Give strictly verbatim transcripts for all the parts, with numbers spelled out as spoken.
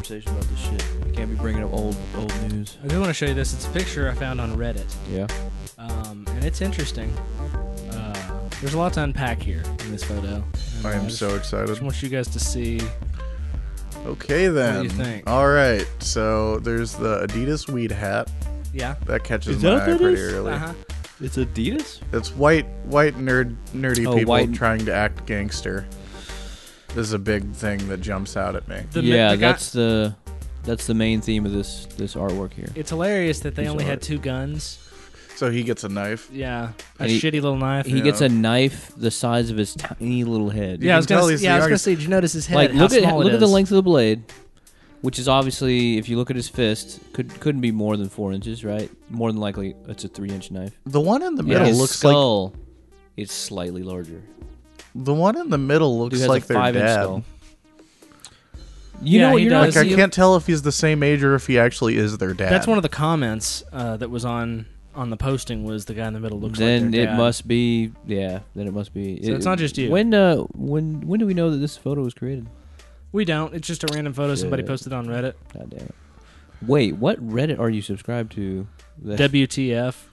conversation about this shit. You can't be bringing up old old news. I do want to show you this. It's a picture I found on Reddit. Yeah. Um, and it's interesting. Uh, there's a lot to unpack here in this photo. And I am just, so excited. just want you guys to see. Okay then. What do you think? All right. So there's the Adidas weed hat Yeah. that catches Is my that eye what that pretty is? early. Uh-huh. It's Adidas? It's white, white nerd, nerdy Oh, people white- trying to act gangster. This is a big thing that jumps out at me. The, yeah, the guy- that's the that's the main theme of this this artwork here. It's hilarious that they Piece only of had art. two guns. So he gets a knife. Yeah. A And he- shitty little knife. He Yeah. gets a knife the size of his tiny little head. yeah, I was can gonna. tell s- he's Yeah, the I was gonna youngest. say. Did you notice his head? Like how look at small it look at the is? length of the blade, which is obviously, if you look at his fist, could couldn't be more than four inches, right? More than likely, it's a three inch knife. The one in the Yeah, middle his looks like skull is slightly larger. the one in the middle Dude looks has like a their five inch dad. skull. You Yeah, know what? he You're does. not. Like I he- can't tell if he's the same age or if he actually is their dad. That's one of the comments uh, that was on on the posting. Was the guy in the middle looks Then like their it dad. must be. Yeah. Then it must be. So it's not just you. When uh when when do we know that this photo was created? We don't. It's just a random photo somebody Shit. posted on Reddit. God damn it. Wait, what Reddit are you subscribed to? That- W T F.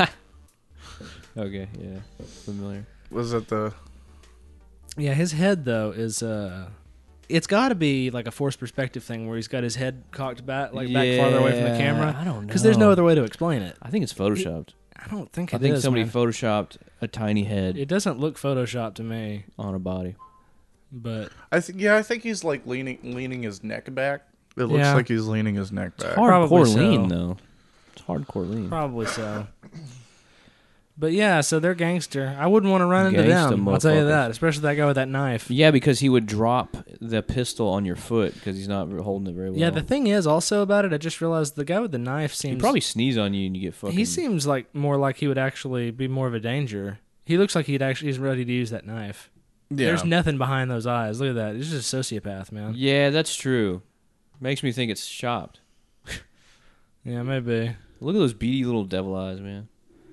Okay, yeah, familiar. Was it the? Yeah, his head though is uh it's got to be like a forced perspective thing where he's got his head cocked back like back farther away from the Yeah, camera. I don't know. Because there's no other way to explain it. I think it's photoshopped. I don't think I it think is, somebody man. photoshopped a tiny head It doesn't look photoshopped to me, on a body. but I think yeah, I think he's like leaning leaning his neck back. It looks Yeah. like he's leaning his neck back. Probably Hardcore so. lean though. It's hardcore lean. probably so. But yeah, so they're gangster. I wouldn't want to run into Gangsta them. I'll tell you motherfuckers. that, especially that guy with that knife. Yeah, because he would drop the pistol on your foot because he's not holding it very well. Yeah, the thing is also about it, I just realized the guy with the knife he seems probably sneeze on you and you get fucking. he seems like more like he would actually be more of a danger. He looks like he'd actually he's ready to use that knife. Yeah. There's nothing behind those eyes. Look at that. He's just a sociopath, man. Yeah, that's true. Makes me think it's shopped. Yeah, maybe. Look at those beady little devil eyes, man.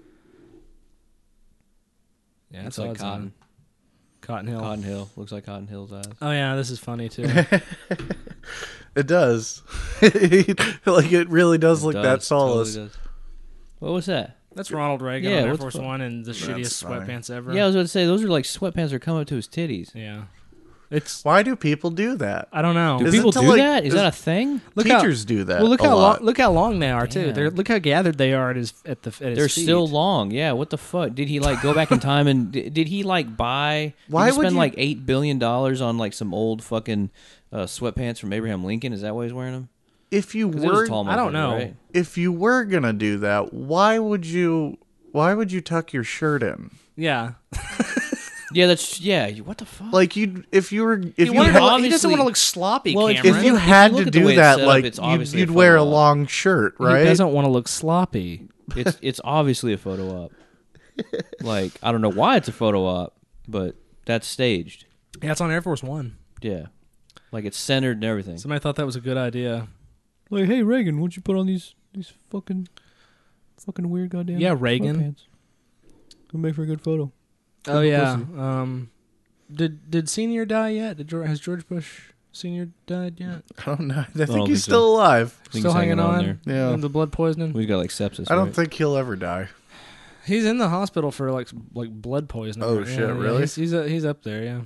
Yeah, It's that's like odds on. cotton. Cotton Hill. Cotton Hill looks like Cotton Hill's eyes. Oh yeah, this is funny too. It does. Like it really does It look does, that soulless. totally does. What was that? That's Ronald Reagan Yeah, on Air what the Force fuck? One and the That's shittiest funny. sweatpants ever. Yeah, I was about to say those are like sweatpants that are coming up to his titties. Yeah. It's Why do people do that? I don't know. Do Is it people to, do like- that? Is is- that a thing? Look how- Teachers do that. well, look a how lot. long look how long they are too. Damn. They're look how gathered they are at his at the at his They're feet. still long. Yeah. What the fuck? Did he like go back in time and did, did he like buy? Why did he would spend you- like eight billion dollars on like some old fucking uh, sweatpants from Abraham Lincoln? Is that why he's wearing them? If you 'Cause he was a were, tall I don't motherfucker, know. Right? if you were gonna do that, why would you? Why would you tuck your shirt in? Yeah. Yeah. That's yeah. you- What the fuck? Like you, if you were, if He, you, wanted had, to look- he doesn't obviously- want to look sloppy, Well, if- Cameron. if you If you had look to at the do way it's that, set up, like it's you'd, obviously a you'd wear a photo op. long shirt, right? He doesn't want to look sloppy. it's it's obviously a photo op. Like I don't know why it's a photo op, but that's staged. Yeah, it's on Air Force One. Yeah. Like it's centered and everything. Somebody thought that was a good idea. Like, hey Reagan, why don't you put on these these fucking fucking weird goddamn Yeah, Reagan. sweatpants? It'll make for a good photo. Oh Good yeah. pussy. Um, did did Senior die yet? Did George, has George Bush Senior died yet? I don't know. I think don't he's think so. still alive. I think Still he's hanging on. there. Yeah. The blood poisoning. We've got like sepsis. I don't right? think he'll ever die. He's in the hospital for like like blood poisoning. Oh, right? shit, Yeah, yeah, really? He's he's, uh, he's up there. Yeah.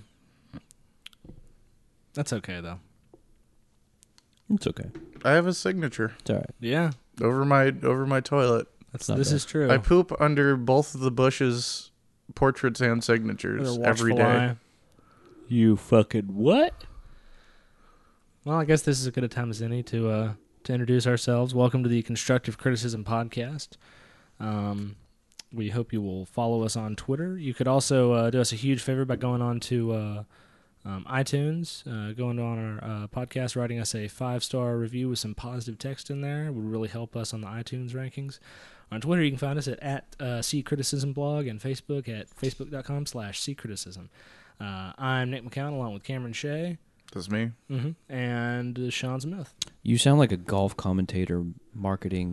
That's okay though. It's okay. I have a signature It's all right. Yeah. over my over my toilet. That's Not this bad. is true. I poop under both of the Bush's portraits and signatures With a every watchful day. eye. You fucking what? Well, I guess this is as good a time as any to uh, to introduce ourselves. Welcome to the Constructive Criticism Podcast. Um, we hope you will follow us on Twitter. You could also uh, do us a huge favor by going on to uh, um, iTunes, uh, going on our uh, podcast, writing us a five-star review with some positive text in there. It would really help us on the iTunes rankings. On Twitter, you can find us at, at uh, C Criticism Blog and Facebook at facebook.com slash C Criticism. Uh, I'm Nick McCown along with Cameron Shea. That's me. Mm-hmm. And uh, Sean Smith. You sound like a golf commentator marketing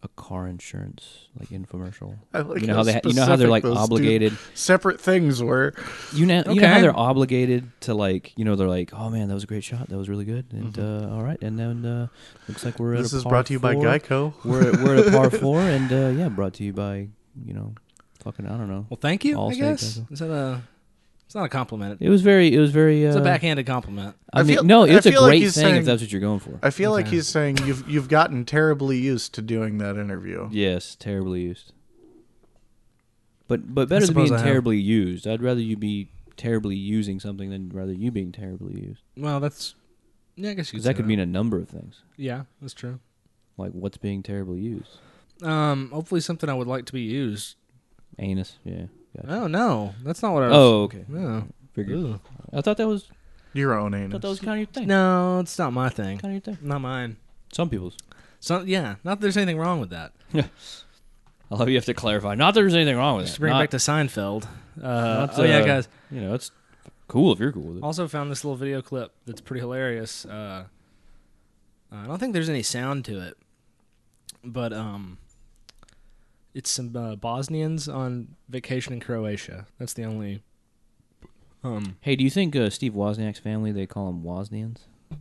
a car insurance like infomercial. I like you know how they ha- you know how they're like specific those two obligated. separate things were. You know you know how Okay. they're obligated to like you know they're like oh man that was a great shot that was really good and Mhm. uh, all right and then uh, looks like we're at This a is par brought to you by four. Geico. We're at, we're at a par four and uh, yeah brought to you by you know fucking I don't know. Well, thank you. All I state guess does it. is that a? It's not a compliment. It was very it was very. Uh, It's a backhanded compliment. I, I mean feel- no I it's a feel like great he's thing saying- if that's what you're going for. I feel like Okay. he's saying you've you've gotten terribly used to doing that interview. Yes, terribly used. But but better than suppose being I have. terribly used. I'd rather you be terribly using something than rather you being terribly used. Well, that's. Yeah, I guess you Because could that say could mean a number of things. Yeah, that's true. Like what's being terribly used? Um, hopefully something I would like to be used. Anus, yeah. Gotcha. Oh no, that's not what I was. Oh, okay. No. Figured. Ooh. I thought that was Your own I anus. thought that was kind of your thing. No, it's not my thing. Kind of your thing. Not mine. Some people's. So yeah, not that there's anything wrong with that. I love you have to clarify. Not that there's anything wrong with Just it. to bring Not- it back to Seinfeld. Uh, not, oh yeah, uh, guys. You know, it's cool if you're cool with it. Also found this little video clip that's pretty hilarious. Uh, I don't think there's any sound to it, but um, it's some uh, Bosnians on vacation in Croatia. That's the only. Um, Hey, do you think uh, Steve Wozniak's family, they call them Woznians?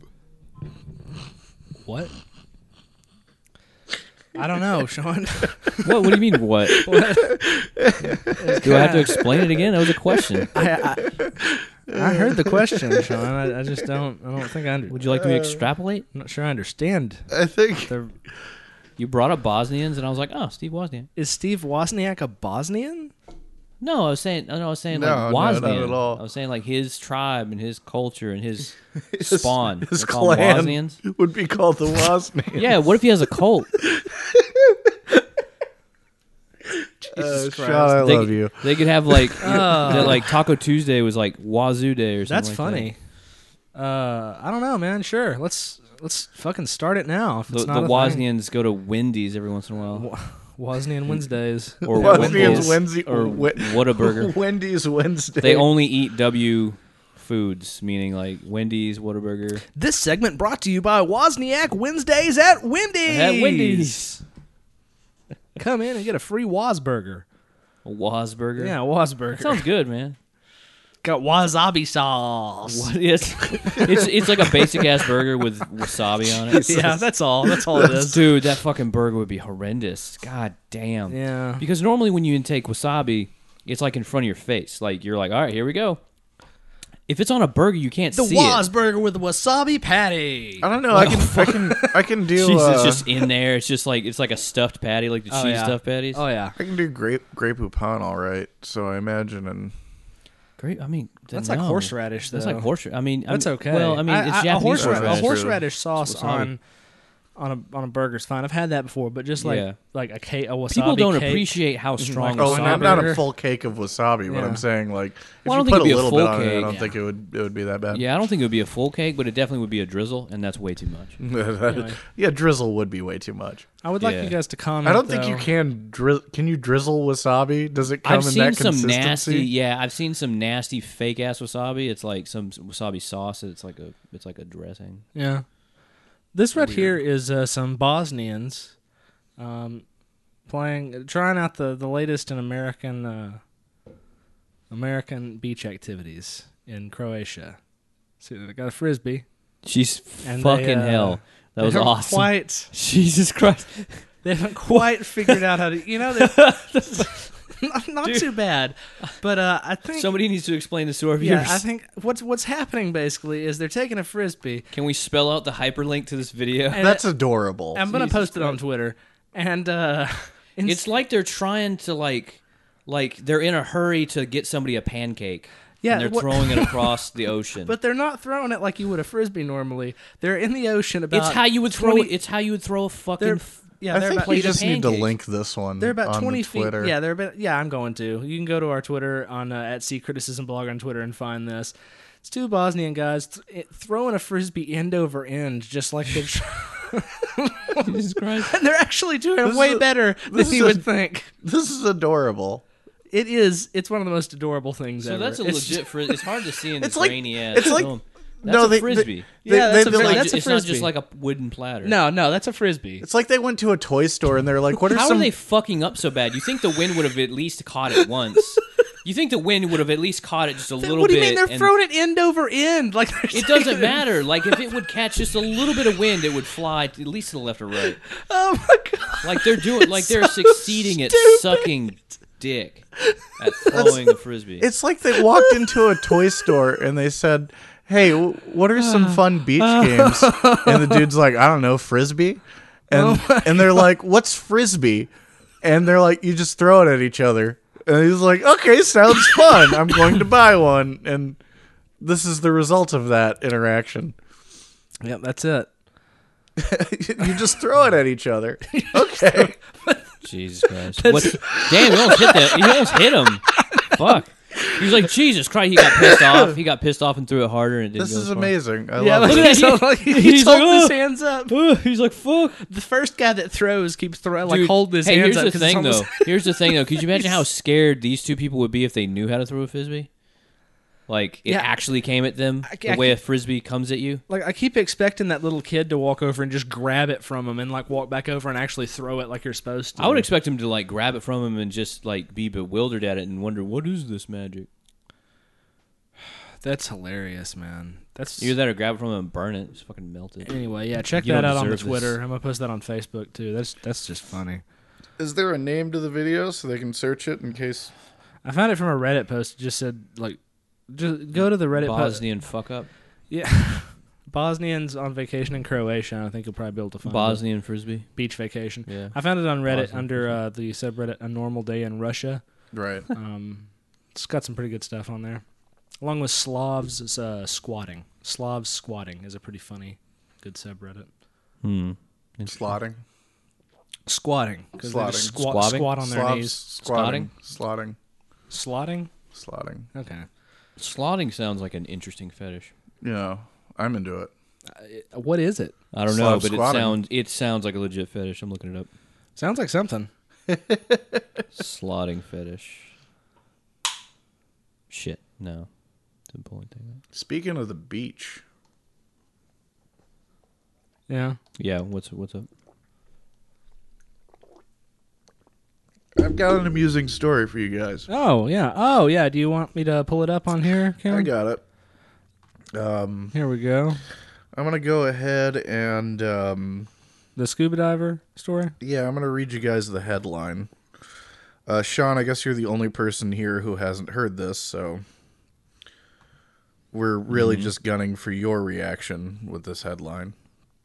what? I don't know, Sean. What? What do you mean, what? What? Do I have to explain it again? That was a question. I, I, I heard the question, Sean. I, I just don't. I don't think I. Under, Would you like me to extrapolate? I'm not sure I understand. I think The, You brought up Bosnians, and I was like, oh, Steve Wozniak. is Steve Wozniak a Bosnian? No, I was saying, no, I was saying No, like no, not Woznian. at all. I was saying like his tribe and his culture and his his, spawn. his They call them clan Woznians. would be called the Woznians. Yeah, what if he has a cult? uh, Christ. Sean, I They love could- you. They could have like Oh. that, like Taco Tuesday was like Wazoo Day or something. That's like funny. Uh, I don't know, man. Sure, let's let's fucking start it now. If that. it's The, not the a thing. Woznians go to Wendy's every once in a while, Wa- Woznian Wednesdays. or Woznians Wendy's, Wednesday or Wed- Whataburger. Wendy's Wednesday. They only eat W foods, meaning like Wendy's, Whataburger. This segment brought to you by Wozniak Wednesdays at Wendy's. At Wendy's, Come in and get a free Wozburger. a Wozburger. Yeah, Wozburger. that sounds good, man. Got wasabi sauce. What is? It's it's like a basic ass burger with wasabi on it. Yeah, that's all. That's all it is. Dude, that fucking burger would be horrendous. God damn. Yeah. Because normally when you intake wasabi, it's like in front of your face. Like you're like, all right, here we go. If it's on a burger, you can't The see it. Wozburger with the wasabi patty. I don't know. I can I can I can do Jeez, uh, it's just in there. It's just like it's like a stuffed patty, like the Oh, cheese yeah. stuffed patties. Oh yeah. I can do grape grape poupon all right. So I imagine and Great. I mean, That's no. like horseradish, though. That's like horseradish. I mean, That's I mean, okay. Well, I mean, it's a Japanese horse, horseradish. a horseradish. horseradish sauce Wasabi. on on a on a burger's fine. I've had that before, but just like Yeah. like a cake, a wasabi People don't cake. appreciate how strong Like oh, wasabi. not, not a burger. full cake of wasabi, but Yeah. I'm saying like if Well, I don't you think put a it'd be a little full bit on it, I cake. don't Yeah. think it would it would be that bad. Yeah, I don't think it would be a full cake, but it definitely would be a drizzle, and that's way too much. Anyway. Yeah, drizzle would be way too much. I would like Yeah. you guys to comment. I don't think you though. can dri- can you drizzle wasabi? Does it come I've in seen that some consistency? nasty, yeah. I've seen some nasty fake ass wasabi. It's like some wasabi sauce. It's like a, it's like a dressing. Yeah. This right Weird. here is uh, some Bosnians um, playing, trying out the, the latest in American uh, American beach activities in Croatia. See, they got a frisbee. She's And fucking they, uh, hell. That They was haven't awesome. Quite, Jesus Christ. they haven't quite figured out how to. You know, they're- not, not Dude. too bad, but uh, I think Somebody needs to explain this to our viewers. Yeah, I think what's what's happening basically is they're taking a frisbee. Can we spell out the hyperlink to this video? And That's it- adorable. I'm gonna Jesus post it on Twitter, and uh, It's like they're trying to like, like they're in a hurry to get somebody a pancake. Yeah, and they're what- throwing it across the ocean. But they're not throwing it like you would a frisbee normally. They're in the ocean about. it's how you would throw. twenty It's how you would throw a fucking. They're f- yeah, I they're think about we plate of just need to pancakes. link this one. they're about on twenty the feet. Twitter. Yeah, they're about, yeah. I'm going to. You can go to our Twitter on uh, at C Criticism Blog on Twitter and find this. It's two Bosnian guys th- it, throwing a frisbee end over end, just like they're. Jesus Christ. and they're actually doing This it is way a- better than this you is a- would think. This is adorable. It is. It's one of the most adorable things So ever. that's a It's legit. Fris- it's hard to see in It's this like- rainy ass it's like- film. That's No, a they- frisbee. They- Yeah, they- that's a they're fri- like- that's a it's not frisbee. just like a wooden platter. No, no, that's a frisbee. It's like they went to a toy store and they're like, "What are How some?" are they fucking up so bad? You think the wind would have at least caught it once? You think the wind would have at least caught it just a little bit? What do you mean they're and throwing it end over end? Like they're It doesn't taking matter. Like if it would catch just a little bit of wind, it would fly to, at least to the left or right. Oh my god! Like they're doing, like they're So succeeding at stupid. sucking dick at throwing a frisbee. It's like they walked into a toy store and they said, "Hey, w- what are some fun beach games?" And the dude's like, "I don't know, frisbee." And and they're like, "What's frisbee?" And they're like, "You just throw it at each other." And he's like, "Okay, sounds fun. I'm going to buy one." And this is the result of that interaction. Yep, that's it. You just throw it at each other. Okay. Jesus Christ! What? Damn, you almost hit that. You almost hit him. Fuck. He was like, Jesus Christ! He got pissed off. He got pissed off and threw it harder. And it didn't This go is as far. amazing. I Yeah, love look it. at that. Like, he He's holds like, his "Oh." hands up. Uh, he's like, fuck. The first guy that throws keeps throwing, like Dude, holding his hey, hands here's up. the 'cause it's thing, almost- though. Here's the thing, though. Could you imagine how scared these two people would be if they knew how to throw a frisbee? Like, it Yeah. actually came at them I- the I way a keep- frisbee comes at you? Like I keep expecting that little kid to walk over and just grab it from him and like walk back over and actually throw it like you're supposed to. I would expect him to, like, grab it from him and just, like, be bewildered at it and wonder, what is this magic? That's hilarious, man. That's Either that or grab it from him and burn it. Just fucking melt it. anyway. Yeah, check You that don't out on the deserve Twitter. this. I'm gonna post that on Facebook too. That's that's just funny. Is there a name to the video so they can search it in case? I found it from a Reddit post. It just said like, just go to the Reddit post. Bosnian fuck up. Yeah, Bosnians on vacation in Croatia. I think you'll probably be able to find it. Bosnian frisbee. Beach vacation. Yeah. I found it on Reddit Bosnian under uh, the subreddit "A Normal Day in Russia." Right. Um, it's got some pretty good stuff on there, along with Slavs uh, squatting. Slavs squatting is a pretty funny, good subreddit. Hmm. Slotting. Squatting, because they just Slotting. squat, Squabbing? squat on their Slavs knees. squatting. Slotting. Slotting. Slotting. Okay. Slotting sounds like an interesting fetish. Yeah, I'm into it. Uh, what is it? I don't know, Slav but squatting. it sounds it sounds like a legit fetish. I'm looking it up. Sounds like something. Slotting fetish. Shit, no. Didn't pull anything up. Speaking of the beach, Yeah. Yeah, what's what's up? I've got an amusing story for you guys. Oh yeah. Oh yeah. Do you want me to pull it up on here, I Karen? got it. Um, Here we go. I'm gonna go ahead and um, The scuba diver story. yeah, I'm gonna read you guys the headline. Uh, Sean, I guess you're the only person here who hasn't heard this, so we're really just gunning for your reaction with this headline.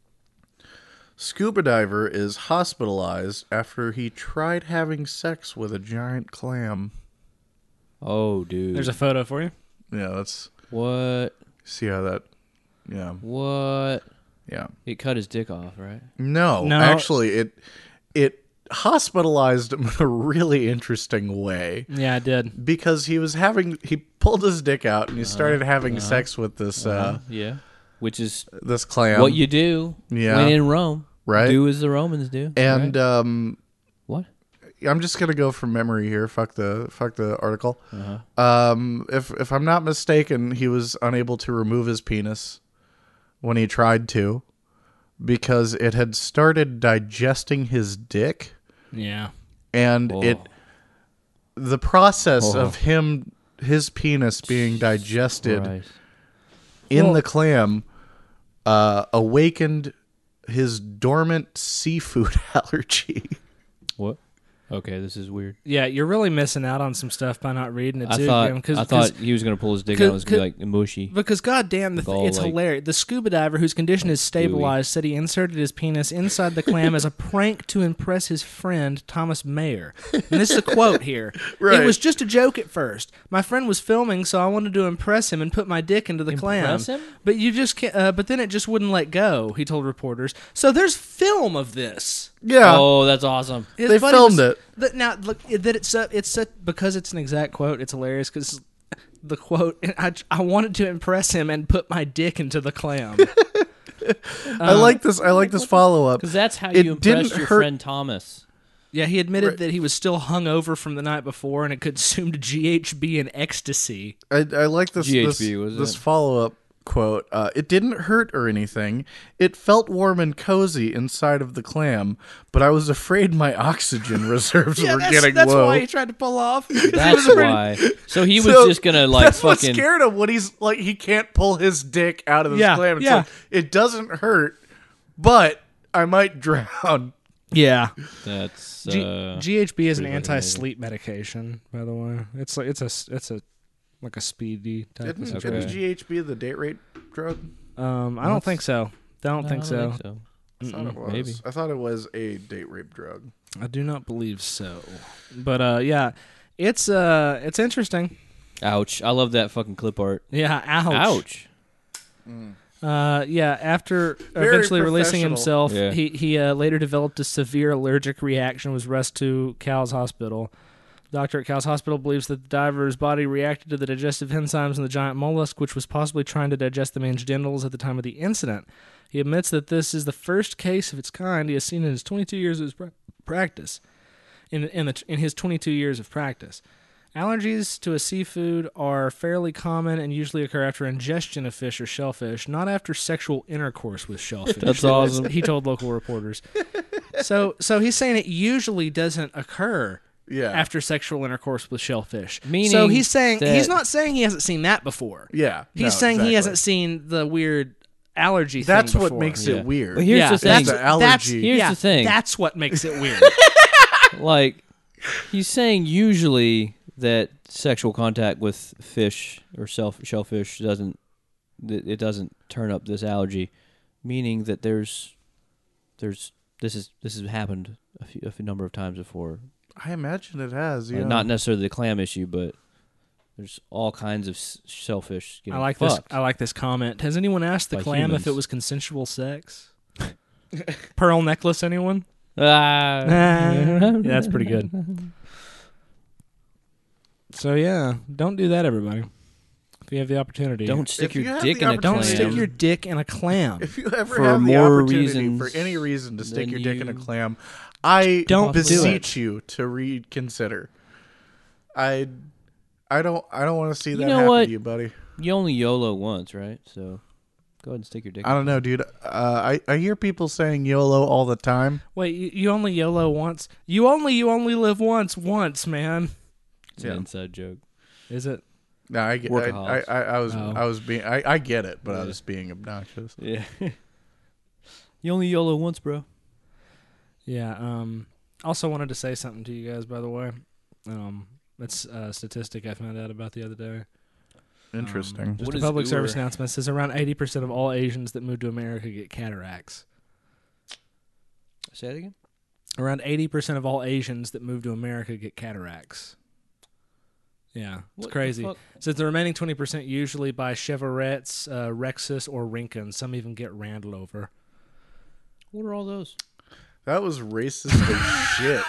Scuba diver is hospitalized after he tried having sex with a giant clam. Oh, dude. There's a photo for you. Yeah, that's what? see how that. Yeah, What? yeah. It cut his dick off, right? No, No. actually, it it hospitalized him in a really interesting way Yeah, I did. because he was having he pulled his dick out and he started having sex with this uh, Yeah. Which is this clam. what you do Yeah. when in Rome. Right. Do as the Romans do. and right? um, what? I'm just gonna go from memory here. Fuck the fuck the article. Uh-huh. Um, if if I'm not mistaken, he was unable to remove his penis when he tried to because it had started digesting his dick. Yeah. And Oh. it the process Oh. of him his penis being digested Christ. in Well- the clam uh, awakened his dormant seafood allergy. What? Okay, this is weird. Yeah, you're really missing out on some stuff by not reading it I too. thought Kim, 'cause- I 'cause- thought he was gonna pull his dick cause- out and it was gonna be cause- like mushy. Because goddamn, the th- All, it's like- hilarious. The scuba diver whose condition is stabilized said he inserted his penis inside the clam as a prank to impress his friend Thomas Mayer. And this is a quote here. Right. It was just a joke at first. My friend was filming, so I wanted to impress him and put my dick into the Impress clam. him? But you just can't. Uh, but then it just wouldn't let go. He told reporters. So there's film of this. Yeah. Oh, that's awesome. His They buddy filmed was- it. That, now, look, that it's uh, it's such, because it's an exact quote. It's hilarious because the quote. I, I wanted to impress him and put my dick into the clam. I like this I like this follow up. Because that's how It you impress didn't your hurt- friend Thomas. Yeah, he admitted Right. that he was still hungover from the night before and had consumed G H B and ecstasy. I, I like this G H this, B, was this it? follow up quote, uh, it didn't hurt or anything. It felt warm and cozy inside of the clam, but I was afraid my oxygen reserves Yeah, were that's, getting that's low. why he tried to pull off. That's why. So he was So just gonna like that's what fucking. scared him when he's like he can't pull his dick out of this Yeah, clam. It's yeah. like, it doesn't hurt, but I might drown. Yeah. That's G- uh, G H B is an pretty fucking anti-sleep medication, by the way. It's like it's a it's a like a speedy type Didn't, of didn't Okay. G H B the date rape drug? Um, I don't think so. I don't no, think I so. don't think so. I thought it was. maybe. I thought it was a date rape drug. I do not believe so. But uh, yeah, it's uh, it's interesting. Ouch! I love that fucking clip art. Yeah, ouch. Ouch! Uh, yeah. After Very eventually releasing professional. himself, Yeah. he he uh, later developed a severe allergic reaction. Was rushed to Cal's hospital. Doctor at Cal's hospital believes that the diver's body reacted to the digestive enzymes in the giant mollusk, which was possibly trying to digest the man's genitals at the time of the incident. He admits that this is the first case of its kind he has seen in his twenty-two years of his pra- practice. In in, the, in his twenty-two years of practice. Allergies to a seafood are fairly common and usually occur after ingestion of fish or shellfish, not after sexual intercourse with shellfish. That's awesome. He told local reporters. So, so he's saying it usually doesn't occur Yeah. after sexual intercourse with shellfish. Meaning so he's saying that- he's not saying he hasn't seen that before. Yeah. He's no, saying exactly. he hasn't seen the weird allergy That's thing what before. makes Yeah. it weird. But here's yeah, the thing. that's, The that's- allergy. Here's yeah, the thing. That's what makes it weird. Like, he's saying usually that sexual contact with fish or self, shellfish doesn't that it doesn't turn up this allergy, meaning that there's there's this is this has happened a few a few number of times before. I imagine it has. Uh, Yeah. not necessarily the clam issue, but there's all kinds of s- shellfish getting I like fucked. this. I like this comment. Has anyone asked the By clam humans. if it was consensual sex? Pearl necklace, anyone? Ah. yeah, that's pretty good. So yeah, don't do that, everybody. If you have the opportunity, Don't stick If you your have dick the in a don't clam. stick your dick in a clam. If you ever For have the more opportunity reasons for any reason to stick than your dick in a you- clam, I Don't do beseech you to reconsider. I, I don't. I don't want to see that know happen what? to you, buddy. You only YOLO once, right? So go ahead and stick your dick. I don't know, dude. Uh, I I hear people saying YOLO all the time. Wait, you, you only YOLO once? You only you only live once, once, man. It's an Yeah. inside joke. Is it? No, I get. I, I, Workaholics. I, I was. Oh. I was being. I, I get it, but I Yeah. was being obnoxious. Yeah. You only YOLO once, bro. Yeah. Um. Also wanted to say something to you guys, by the way. Um. That's a statistic I found out about the other day. Interesting. Just What a is public Ur? service announcement says around eighty percent of all Asians that move to America get cataracts. Say it again. Around eighty percent of all Asians that move to America get cataracts. Yeah, it's What the crazy. fuck? Says the remaining twenty percent usually by Chevrets, uh, Rexus, or Rincon. Some even get Randlover. What are all those? That was racist as shit.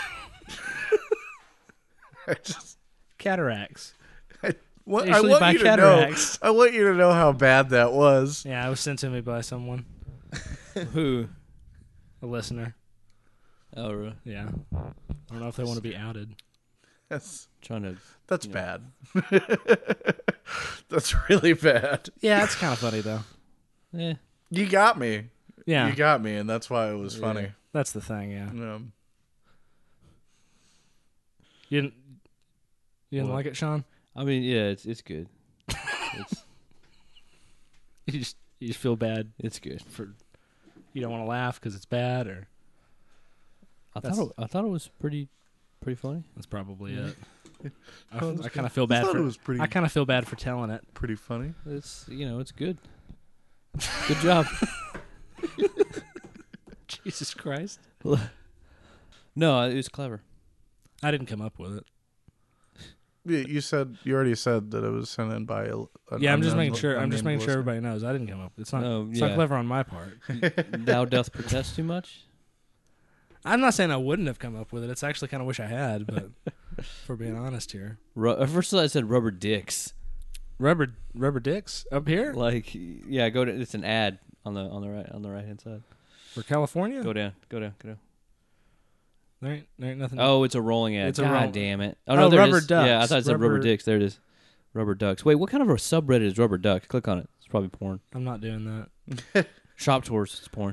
I just. Cataracts. I, what, I Usually want by you to cataracts. know. I want you to know how bad that was. Yeah, it was sent to me by someone, Who? a listener. Oh, really? Yeah. I don't know if they want to be outed. That's Trying to. that's Yeah. bad. That's really bad. Yeah, it's kind of funny, though. Eh. You got me. Yeah, You got me, and that's why it was funny. that's the thing, yeah. Um, You didn't, you didn't What? like it, Sean? I mean, yeah, it's it's good. it's You just, you just feel bad it's good. for, you don't want to laugh because it's bad, or I That's- thought it, I thought it was pretty pretty funny. that's probably Yeah. it. I, Oh, that's I kind of good. feel I bad thought for it was pretty- I kind of feel bad for telling it. pretty funny. It's you know it's good. Good job. Jesus Christ. No, it was clever. I didn't come up with it. Yeah, you said you already said that it was sent in by. A, an Yeah, I'm just unknown- making sure. I'm just unnamed making sure listener. everybody knows. I didn't come up. It's not. Oh, It's yeah. not clever on my part. Thou doth protest too much. I'm not saying I wouldn't have come up with it. It's actually kind of wish I had, but for being honest here, Ru- at first I said rubber dicks. rubber rubber dicks up here Like yeah, go to it's an ad on the on the right on the right hand side. for California. Go down, go down, go down. There ain't, there ain't nothing. Oh, it's a rolling ad. It's a God roll- damn it! Oh, no, there it rubber is. Yeah, I ducks. thought it said rubber, Rubber- dicks. There it is. Rubber ducks. Wait, what kind of a subreddit is rubber ducks? Click on it. It's probably porn. I'm not doing that. Shop tours, it's porn.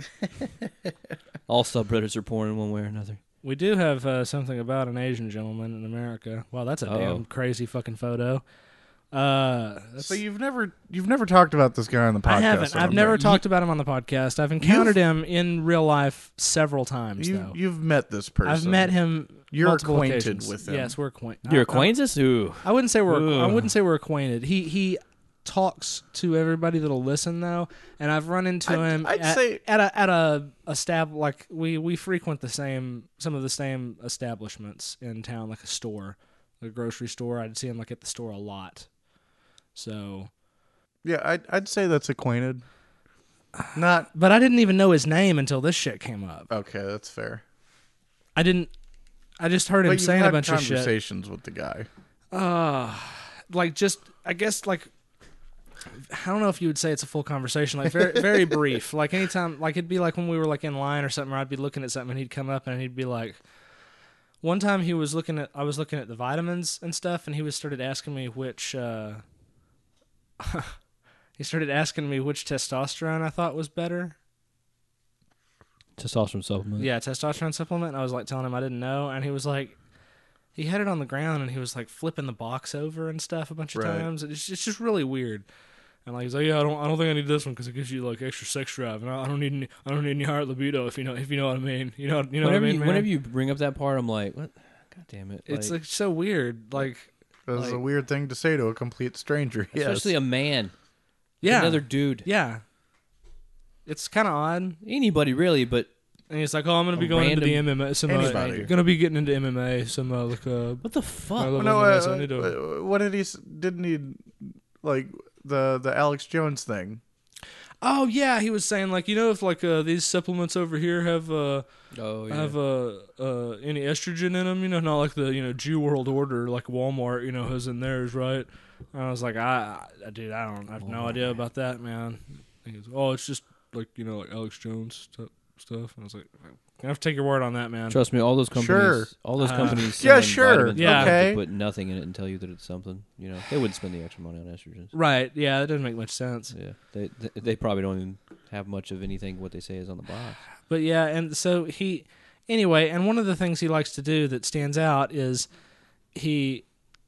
All subreddits are porn in one way or another. We do have uh, something about an Asian gentleman in America. Wow, that's a Uh-oh. damn crazy fucking photo. Uh, that's, So you've never you've never talked about this guy on the podcast. I haven't. I I've don't never think. talked about him on the podcast. I've encountered him in real life several times, You, though. you've met this person. I've met him. You're multiple acquainted occasions. with him. Yes, we're acquainted. Your acquaintances? Ooh. I wouldn't say we're. I Ugh. wouldn't say we're acquainted. He he talks to everybody that'll listen though, and I've run into I'd- him I'd at, say- at a at a, a stab like we we frequent the same some of the same establishments in town, like a store, a grocery store. I'd see him like at the store a lot. So, Yeah, I'd I'd say that's acquainted. Not but I didn't even know his name until this shit came up. okay. That's fair. I didn't. I just heard him But you've saying had a bunch of shit. conversations with the guy. Uh, like just I guess like I don't know if you would say it's a full conversation, like very very brief. Like anytime, like it'd be like when we were like in line or something, or I'd be looking at something and he'd come up and he'd be like, one time he was looking at I was looking at the vitamins and stuff, and he was started asking me which uh, he started asking me which testosterone I thought was better. Testosterone supplement. Yeah, testosterone supplement. And I was like telling him I didn't know, and he was like, he had it on the ground and he was like flipping the box over and stuff a bunch of Right. times. It's it's just really weird. And like he's like, yeah, I don't I don't think I need this one because it gives you like extra sex drive, and I, I don't need any I don't need any higher libido if you know if you know what I mean. You know you know whenever what I mean. you, man? whenever you bring up that part, I'm like, what? God damn it! it's Like, like so weird. Like That's a Like- weird thing to say to a complete stranger. Yes. especially a man, yeah, another dude, yeah. It's kind of odd. anybody really, but And he's like, oh, I'm gonna be A going into the random- M M A. Some uh, Anybody. gonna be getting into M M A. Some uh, like uh. what the fuck? I love no, M M A, uh, so I need to- uh, what did he? s- Didn't he like the the Alex Jones thing? Oh yeah, he was saying like, you know, if like uh, these supplements over here have uh oh yeah. have uh, uh any estrogen in them, you know, not like the you know Jew World Order like Walmart, you know, has in theirs, right? And I was like, I, I dude, I don't, I have no idea about that, man. He goes, oh, it's just like you know, like Alex Jones stu- stuff. And I was like, I have to take your word on that, man. Trust me, all those companies, Sure. all those Uh, companies, Yeah, selling sure. vitamins Yeah. have Okay. to put nothing in it and tell you that it's something. You know, they wouldn't spend the extra money on estrogens. Right? Yeah, that doesn't make much sense. Yeah, they they, they probably don't even have much of anything what they say is on the box. But yeah, and so he, anyway, and one of the things he likes to do that stands out is he,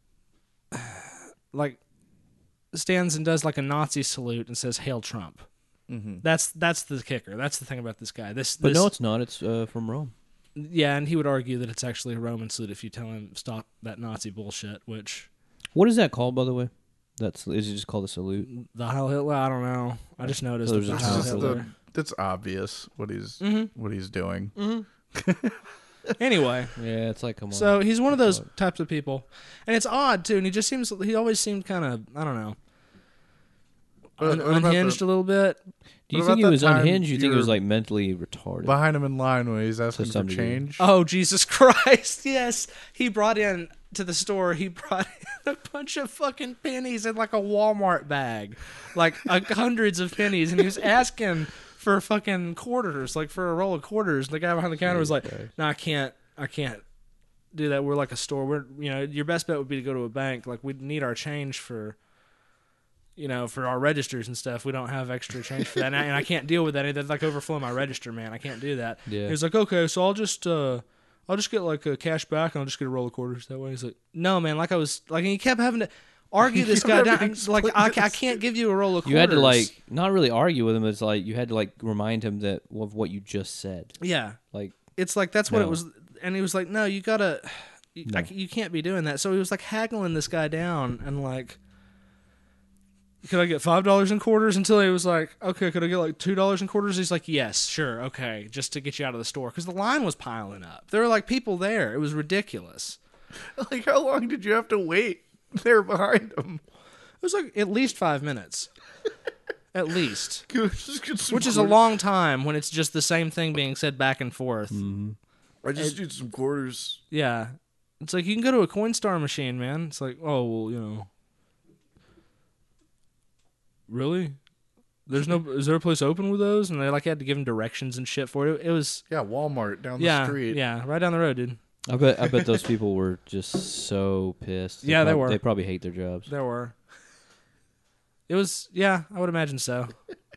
like, stands and does like a Nazi salute and says "Hail Trump." Mm-hmm. That's that's the kicker. That's the thing about this guy. This, But this no, it's not. It's uh, from Rome. yeah, and he would argue that it's actually a Roman salute if you tell him stop that Nazi bullshit. Which What is that called, by the way? That's is it just called a salute? the Heil Hitler, I don't know. I just noticed So that there's the a Heil It's just Hitler. the, it's obvious what he's Mm-hmm. what he's doing. Mm-hmm. Anyway. Yeah, it's like come on. So he's one of those Fuck. types of people, and it's odd too. And he just seems he always seemed kind of I don't know What- un- what about unhinged the- a little bit. Do you what think about he that was time unhinged? You think he you're was like mentally retarded? Behind him in line when he's asking for some degree. change. Oh Jesus Christ! Yes, he brought in to the store. He brought in a bunch of fucking pennies in like a Walmart bag, like uh, hundreds of pennies, and he was asking for fucking quarters, like for a roll of quarters. The guy behind the counter was like, Okay. "No, I can't. I can't do that. We're like a store. We're you know your best bet would be to go to a bank. Like we'd need our change for." You know, for our registers and stuff, we don't have extra change for that, and I, and I can't deal with that. That's like overflow my register, man. I can't do that. Yeah. He was like, okay, so I'll just, uh, I'll just get like a cash back, and I'll just get a roll of quarters that way. He's like, no, man. Like I was, like, and he kept having to argue this You guy never down. Like I, explained I this. can't give you a roll of quarters. You had to like not really argue with him. It's like you had to like remind him that of what you just said. yeah. Like It's like that's what it No. was, and he was like, no, you gotta, you, No. I, you can't be doing that. So he was like haggling this guy down, and like. Could I get five dollars in quarters? Until he was like, okay, could I get like two dollars in quarters? He's like, yes, sure, okay, just to get you out of the store because the line was piling up. There were like people there. It was ridiculous. Like how long did you have to wait there behind him? It was like at least five minutes, at least, Just get some which is a quarters. long time when it's just the same thing being said back and forth. I just need some quarters. Yeah, it's like you can go to a Coinstar machine, man. It's like, oh well, you know. Really? There's no. Is there a place open with those? And they like had to give him directions and shit for it. It was Yeah, Walmart down the yeah, street. yeah, right down the road, dude. I bet I bet those people were just so pissed. Yeah, they prob- were. They probably hate their jobs. There were. It was, yeah, I would imagine so.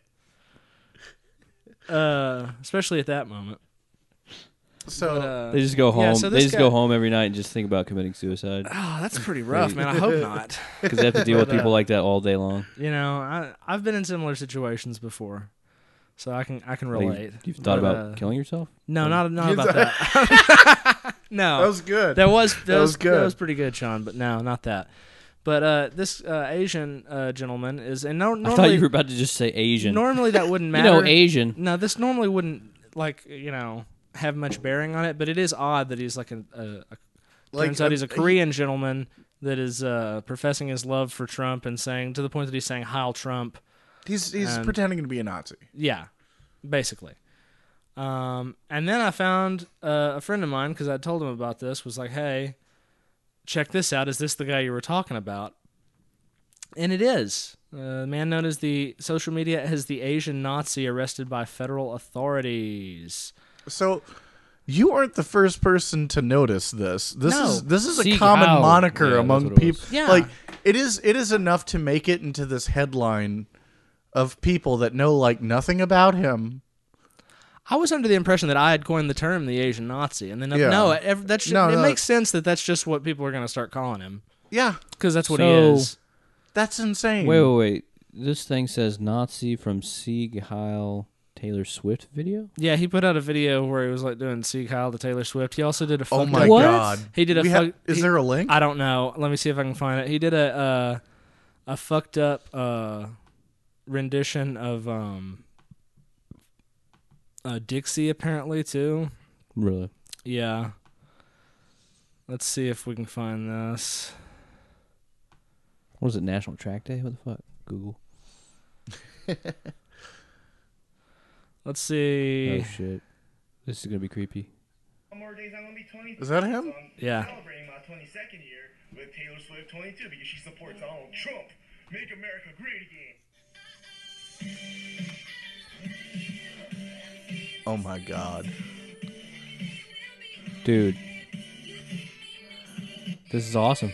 uh, especially at that moment. So But, uh, They just go home. yeah, so they this just guy- go home every night and just think about committing suicide Oh, that's pretty rough, man. I hope not. because they have to deal with But, uh, people like that all day long. You know, I I've been in similar situations before, so I can I can relate. Like, you've thought But, about uh, killing yourself? No, not not You about thought- that. No, that was good. that was that, That was, was good. That was pretty good, Sean. But no, not that. But uh, this uh, Asian uh, gentleman is, and no, normally I thought you were about to just say Asian. normally that wouldn't you matter. know, Asian. No, this normally wouldn't like you know have much bearing on it. But it is odd that he's like a, a, a Like, turns out uh, he's a Korean gentleman that is uh, professing his love for Trump and saying to the point that he's saying "Heil Trump." He's he's And- pretending to be a Nazi. Yeah, basically. Um, and then I found uh, a friend of mine, because I told him about this, was like, hey, check this out. Is this the guy you were talking about? And it is. Uh, a man known as the social media as the Asian Nazi arrested by federal authorities. So you aren't the first person to notice this. This No. is this is a Sieg common Heil. moniker Yeah, that's among what it people. was. Yeah. Like it is it is enough to make it into this headline of people that know like nothing about him. I was under the impression that I had coined the term the Asian Nazi. And then, Yeah. no, it, ev- that's, No, it no. makes sense that that's just what people are going to start calling him. Yeah, Because that's what he So- is. that's insane. Wait, wait, wait. This thing says Nazi from Sieg Heil Taylor Swift video? Yeah, he put out a video where he was like doing Sieg Heil to Taylor Swift. He also did a Oh fucked my up- What? god. He did a We fuck- have- is he- there a link? I don't know. Let me see if I can find it. He did a uh, a fucked up uh, rendition of um, uh, Dixie apparently too. Really? Yeah. Let's see if we can find this. What was it, National Track Day? What the fuck? Google. Let's see. Oh, shit. This is going to be creepy. More days I'm gonna be twenty-two. Is that him? So I'm Yeah. celebrating my twenty-second year with Taylor Swift twenty-two because she supports Donald Trump. Make America great again. Oh my god. Dude. This is awesome.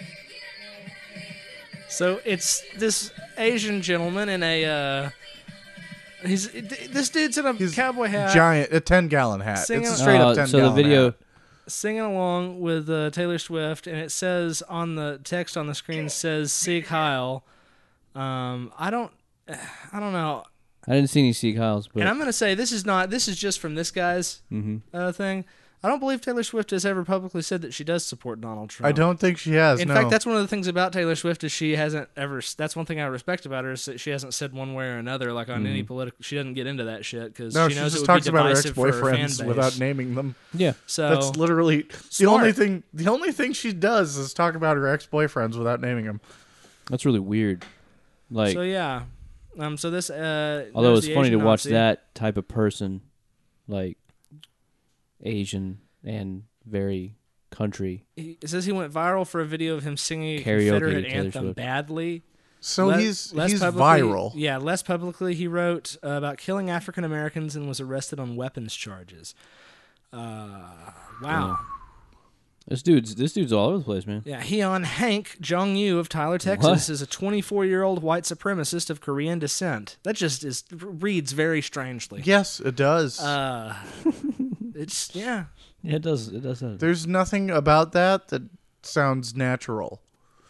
So it's this Asian gentleman in a. Uh, he's this dude's in a He's cowboy hat. Giant a ten gallon hat. Singing- It's a straight Uh, up ten so gallon the video... hat. Singing along with uh, Taylor Swift, and it says on the text on the screen says Sieg Heil. Um, I don't, I don't know, I didn't see any Sieg Heils, but... and I'm gonna say this is not. This is just from this guy's Mhm. uh, thing. I don't believe Taylor Swift has ever publicly said that she does support Donald Trump. I don't think she has. In no. fact, that's one of the things about Taylor Swift is she hasn't ever. That's one thing I respect about her is that she hasn't said one way or another like on any political. She doesn't get into that shit because no, she she knows just it would talks be about her divisive for her fan ex-boyfriends base. without naming them. Yeah. So That's literally the Smart. only thing. The only thing she does is talk about her ex-boyfriends without naming them. That's really weird. Like, so yeah. Um. So this. Uh, although there's it's the funny to Asian watch Nazi. that type of person, like, Asian and very country. He, it says he went viral for a video of him singing a Karaoke Confederate to Taylor anthem Swift. badly. So Le- he's less he's publicly- viral. Yeah, less publicly. He wrote uh, about killing African Americans and was arrested on weapons charges. Uh, wow. This dude's this dude's all over the place, man. Yeah, Heon Hank Jong Yu of Tyler, Texas, What? is a twenty-four-year-old white supremacist of Korean descent. That just is reads very strangely. Yes, it does. Uh, it's yeah. Yeah, it does. It does that. There's nothing about that that sounds natural.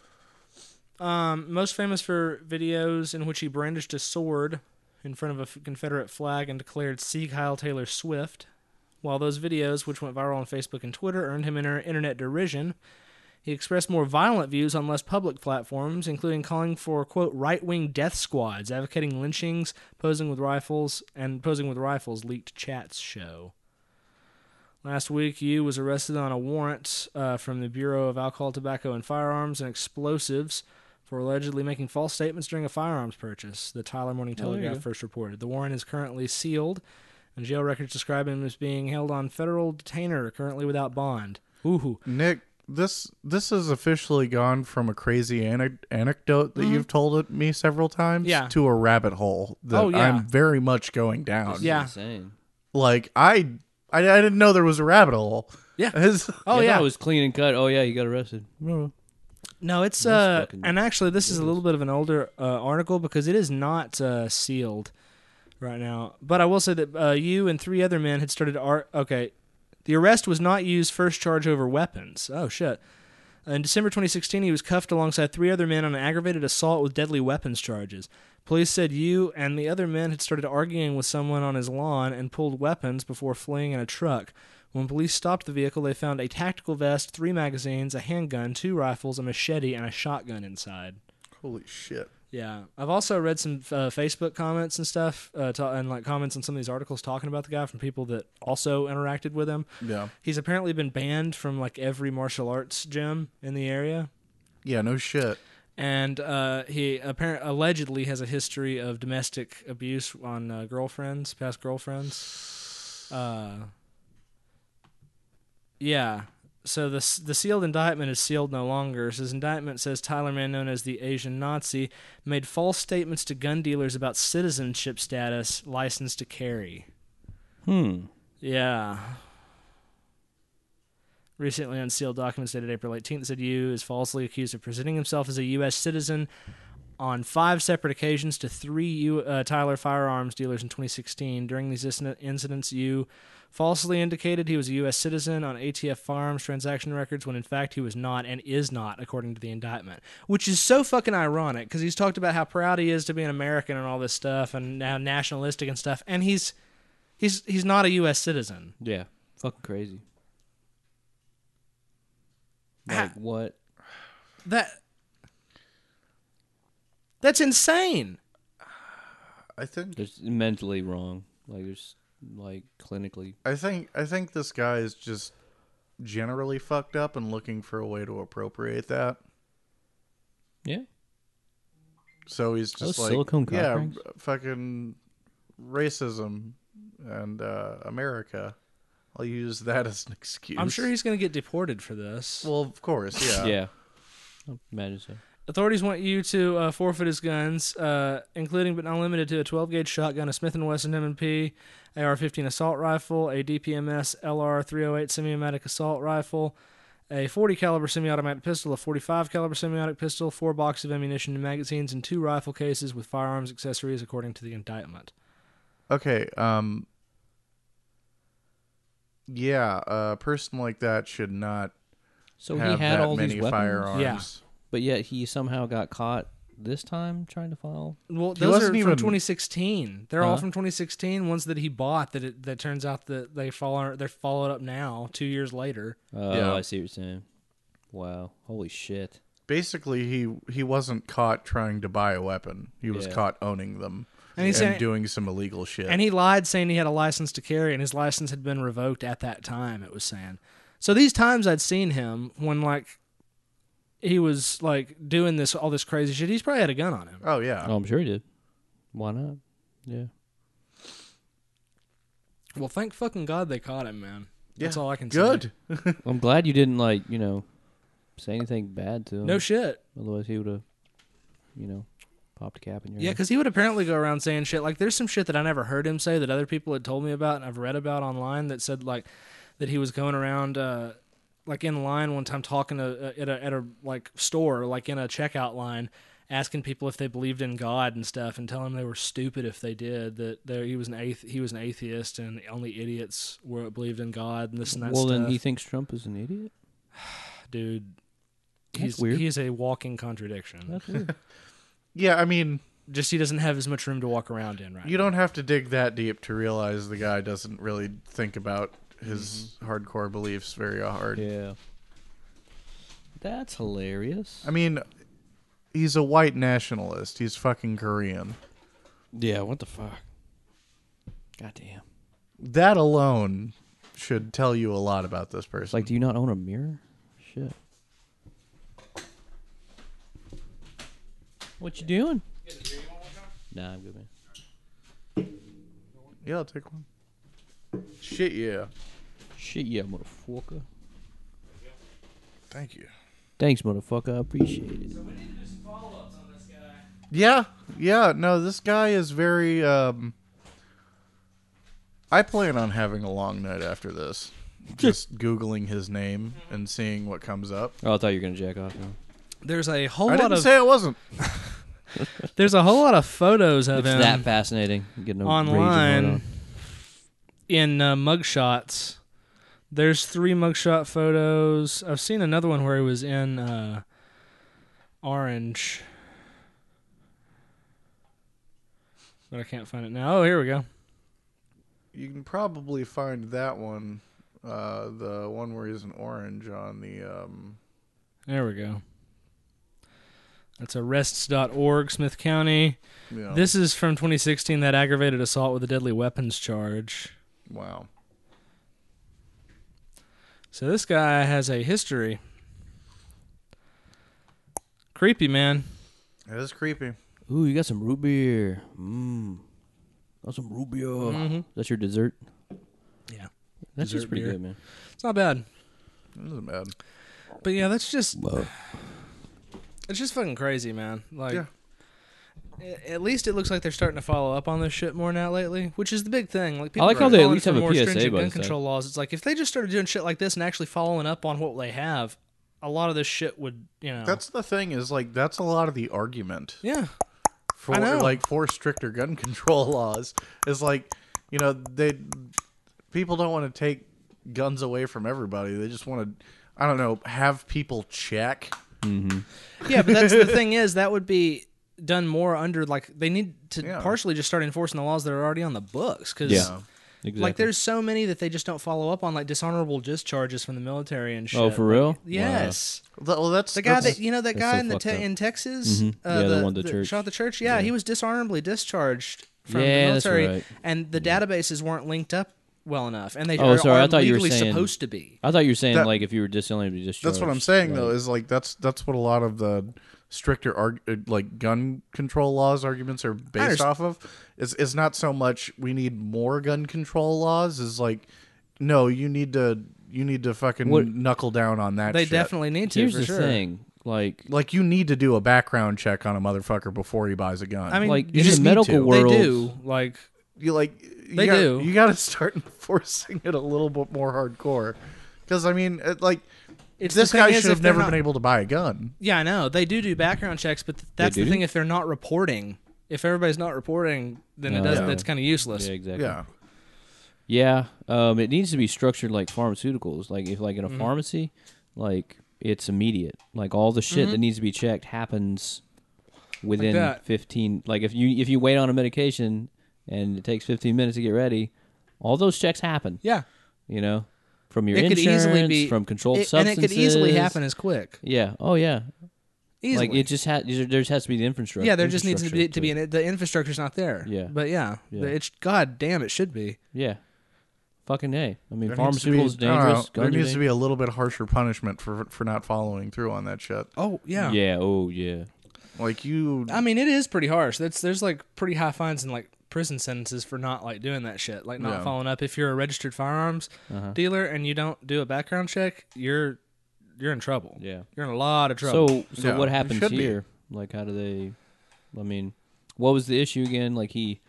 Um, most famous for videos in which he brandished a sword in front of a f- Confederate flag and declared Sieg Heil Taylor Swift. While those videos, which went viral on Facebook and Twitter, earned him inter- internet derision, he expressed more violent views on less public platforms, including calling for, quote, right-wing death squads, advocating lynchings, posing with rifles, and posing with rifles, leaked chats show. Last week, Yu was arrested on a warrant uh, from the Bureau of Alcohol, Tobacco, and Firearms and Explosives for allegedly making false statements during a firearms purchase, the Tyler Morning Oh, there you Telegraph go. first reported. The warrant is currently sealed, and jail records describe him as being held on federal detainer, currently without bond. Ooh. Nick, this this has officially gone from a crazy ane- anecdote that you've told it me several times Mm-hmm. Yeah. to a rabbit hole that Oh, yeah. I'm very much going down. Yeah. Insane. Like I, I I didn't know there was a rabbit hole. Yeah. It's- Oh, I yeah. thought it was clean and cut. Oh yeah, you got arrested. No. No, it's That's uh, fucking and actually, this is a ridiculous. little bit of an older uh, article because it is not uh, sealed right now. But I will say that uh, you and three other men had started. Ar- okay, the arrest was not used first charge over weapons. Oh shit! In December twenty sixteen, he was cuffed alongside three other men on an aggravated assault with deadly weapons charges. Police said you and the other men had started arguing with someone on his lawn and pulled weapons before fleeing in a truck. When police stopped the vehicle, they found a tactical vest, three magazines, a handgun, two rifles, a machete, and a shotgun inside. Holy shit. Yeah, I've also read some uh, Facebook comments and stuff, uh, ta- and like comments on some of these articles talking about the guy from people that also interacted with him. Yeah. He's apparently been banned from like every martial arts gym in the area, Yeah, no shit. and uh, he apparently allegedly has a history of domestic abuse on uh, girlfriends, past girlfriends. Uh, yeah. So the the sealed indictment is sealed no longer. So his indictment says Tyler Mann, known as the Asian Nazi, made false statements to gun dealers about citizenship status, license to carry. Hmm. Yeah. Recently unsealed documents dated April eighteenth said Yu is falsely accused of presenting himself as a U S citizen on five separate occasions to three U, uh, Tyler firearms dealers in twenty sixteen. During these incidents, Yu falsely indicated he was a U S citizen on A T F firearms transaction records when in fact he was not and is not, according to the indictment. Which is so fucking ironic because he's talked about how proud he is to be an American and all this stuff and now nationalistic and stuff, and he's he's he's not a U S citizen. Yeah. Fucking crazy. Ha- Like what? That that's insane. I think It's mentally wrong. Like there's like clinically. I think I think this guy is just generally fucked up and looking for a way to appropriate that. Yeah. So he's just Those like, silicone cock yeah, rings? fucking racism and uh, America. I'll use that as an excuse. I'm sure he's going to get deported for this. Well, of course, yeah. Yeah. I imagine so. Authorities want you to uh, forfeit his guns, uh, including but not limited to a twelve gauge shotgun, a Smith and Wesson M and P, A R fifteen assault rifle, a D P M S L R three oh eight semi-automatic assault rifle, a forty caliber semi-automatic pistol, a forty-five caliber semi-automatic pistol, four boxes of ammunition and magazines, and two rifle cases with firearms accessories, according to the indictment. Okay. Um. Yeah, a person like that should not So he have had that all many these weapons, firearms. Yeah. but yet he somehow got caught this time trying to file. Well, He those are wasn't from even- twenty sixteen. They're all Huh? from twenty sixteen. Ones that he bought that it, that turns out that they follow they're followed up now, two years later. Oh, Yeah. I see what you're saying. Wow, holy shit! Basically, he he wasn't caught trying to buy a weapon. He was Yeah. caught owning them And and, he's saying- doing some illegal shit. And he lied saying he had a license to carry, and his license had been revoked at that time, it was saying. So these times I'd seen him when, like, he was, like, doing this all this crazy shit, he's probably had a gun on him. oh yeah. Oh, I'm sure he did. Why not? Yeah. Well, thank fucking God they caught him, man. That's Yeah. all I can Good. say. I'm glad you didn't like you know say anything bad to him. No shit. Otherwise, he would have, you know, popped a cap in your Yeah, head. because he would apparently go around saying shit. Like, there's some shit that I never heard him say that other people had told me about and I've read about online that said, like, that he was going around, uh, like, in line one time talking to, uh, at, a, at a, like, store, like, in a checkout line, asking people if they believed in God and stuff and telling them they were stupid if they did, that there he was an athe- he was an atheist and only idiots were believed in God and this and that well, stuff. then he thinks Trump is an idiot. Dude, That's he's, weird. he is a walking contradiction. That's weird. Yeah, I mean, Just he doesn't have as much room to walk around in right you now. don't have to dig that deep to realize the guy doesn't really think about his hardcore beliefs very hard. Yeah. That's hilarious. I mean, he's a white nationalist. He's fucking Korean. Yeah, what the fuck? God damn. That alone should tell you a lot about this person. It's like, do you not own a mirror? Shit. What you doing? Nah, I'm good, man. yeah, I'll take one. Shit, yeah. Shit, yeah, motherfucker. Thank you. Thanks, motherfucker. I appreciate it. Yeah, yeah. No, this guy is very. Um, I plan on having a long night after this. Just Googling his name and seeing what comes up. Oh, I thought you were gonna jack off now. There's a whole I lot didn't of say it wasn't. there's a whole lot of photos of It's him that fascinating. Getting a raging hard online on. in uh, mugshots. There's three mugshot photos. I've seen another one where he was in uh, orange, but I can't find it now. Oh, here we go. You can probably find that one, uh, the one where he's in orange on the. Um, There we go. That's arrests dot org, Smith County. you know, This is from twenty sixteen, that aggravated assault with a deadly weapons charge. wow. So this guy has a history. Creepy, man. It is creepy. Ooh, you got some root beer. Mmm. Got some root beer. Mhm. That's your dessert? Yeah. That's Dessert just pretty beer. good, man. It's not bad. It isn't bad. But yeah, that's just Well, it's just fucking crazy, man. Like Yeah. a- at least it looks like they're starting to follow up on this shit more now lately, which is the big thing. Like people like are how they at calling least for have a more P S A stringent about gun stuff. control laws. It's like if they just started doing shit like this and actually following up on what they have, a lot of this shit would, you know. That's the thing is like that's a lot of the argument yeah. for I know. like for stricter gun control laws is like, you know, they people don't want to take guns away from everybody. They just want to, I don't know, have people check. Yeah, but that's the thing is that would be done more under like they need to Yeah. partially just start enforcing the laws that are already on the books because yeah. Exactly. like there's so many that they just don't follow up on, like dishonorable discharges from the military and shit. Oh, for Like, real? yes. Well, that's The guy that's- that you know that that's guy so in the fucked te- up. in Texas, Mhm. uh, Yeah, the the, one at the church. shot the church. Yeah, he was dishonorably discharged from Yeah, the that's military, right. and the databases weren't linked up well enough, and they Oh, are, sorry, I are thought you were legally saying- supposed to be. I thought you were saying That- like if you were dishonorably discharged. That's what I'm saying though. like- Is like that's that's what a lot of the stricter arg- uh, like gun control laws arguments are based underst- off of. It's it's not so much we need more gun control laws. Is like no, you need to you need to fucking What- knuckle down on that. They shit. definitely need to. Here's for the sure. thing, like like you need to do a background check on a motherfucker before he buys a gun. I mean, like you in just the need medical to. world. they do. Like, you like you They gotta, do. You got to start enforcing it a little bit more hardcore. Because I mean, it, like it's this the guy thing is, should have if they're never not- been able to buy a gun. Yeah, I know they do do background checks, but th- that's do the do? thing. If they're not reporting, if everybody's not reporting, then it No, does. yeah. That's kind of useless. Yeah, exactly. Yeah. Yeah, um, it needs to be structured like pharmaceuticals. Like if like in a Mm-hmm. pharmacy, like it's immediate. Like all the shit Mhm. that needs to be checked happens within that. fifteen. Like if you if you wait on a medication and it takes fifteen minutes to get ready, all those checks happen. Yeah, You know, from your it could insurance, easily be from controlled it, and it substances, could easily happen as quick. Yeah. Oh yeah. Easily. Like it just has. There just has to be the infrastructure. yeah, there just needs to be infrastructure to be an, the infrastructure's not there. Yeah. but yeah, Yeah. the- it's god damn it should be. Yeah. Fucking A. I mean, There needs to be- pharmaceuticals I don't know, dangerous. There guns are needs to be dangerous. a little bit harsher punishment for for not following through on that shit. Oh yeah. Yeah. Oh yeah. Like you, I mean, it is pretty harsh. That's there's like pretty high fines and like prison sentences for not like doing that shit, like not Yeah. following up. If you're a registered firearms Uh-huh. dealer and you don't do a background check, you're you're in trouble. Yeah. You're in a lot of trouble. So, so Yeah, what it happens should be. here? Like, how do they? I mean, what was the issue again? Like he,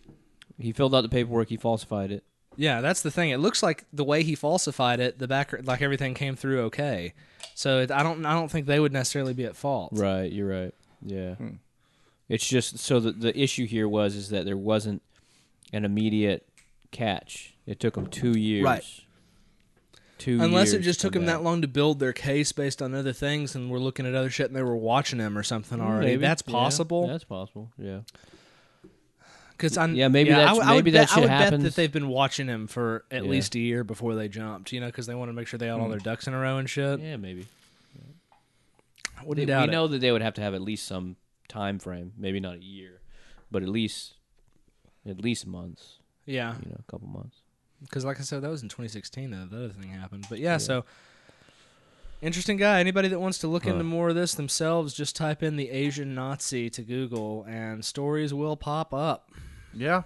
he filled out the paperwork, he falsified it. yeah, that's the thing. It looks like the way he falsified it, the back like everything came through okay. So it, I don't I don't think they would necessarily be at fault. Right. You're right. Yeah. Hmm. It's just so the the issue here was is that there wasn't an immediate catch. It took them two years. Right. Two. Unless it years just to took come them that back. long to build their case based on other things, and we're looking at other shit, and they were watching him or something already. Maybe. That's Yeah, possible. that's possible. Yeah. Because I'm Yeah, maybe I that's- would- I would maybe bet, that I would shit bet happens. that they've been watching him for at Yeah. least a year before they jumped. You know, because they want to make sure they had all their ducks in a row and shit. Yeah. Maybe. I wouldn't They- doubt we it. know that they would have to have at least some time frame. Maybe not a year, but at least, at least months. Yeah, You know, a couple months. because like I said, that was in twenty sixteen that the other thing happened. But yeah, so interesting guy. Anybody that wants to look Huh. into more of this themselves, just type in the Asian Nazi to Google, and stories will pop up. yeah,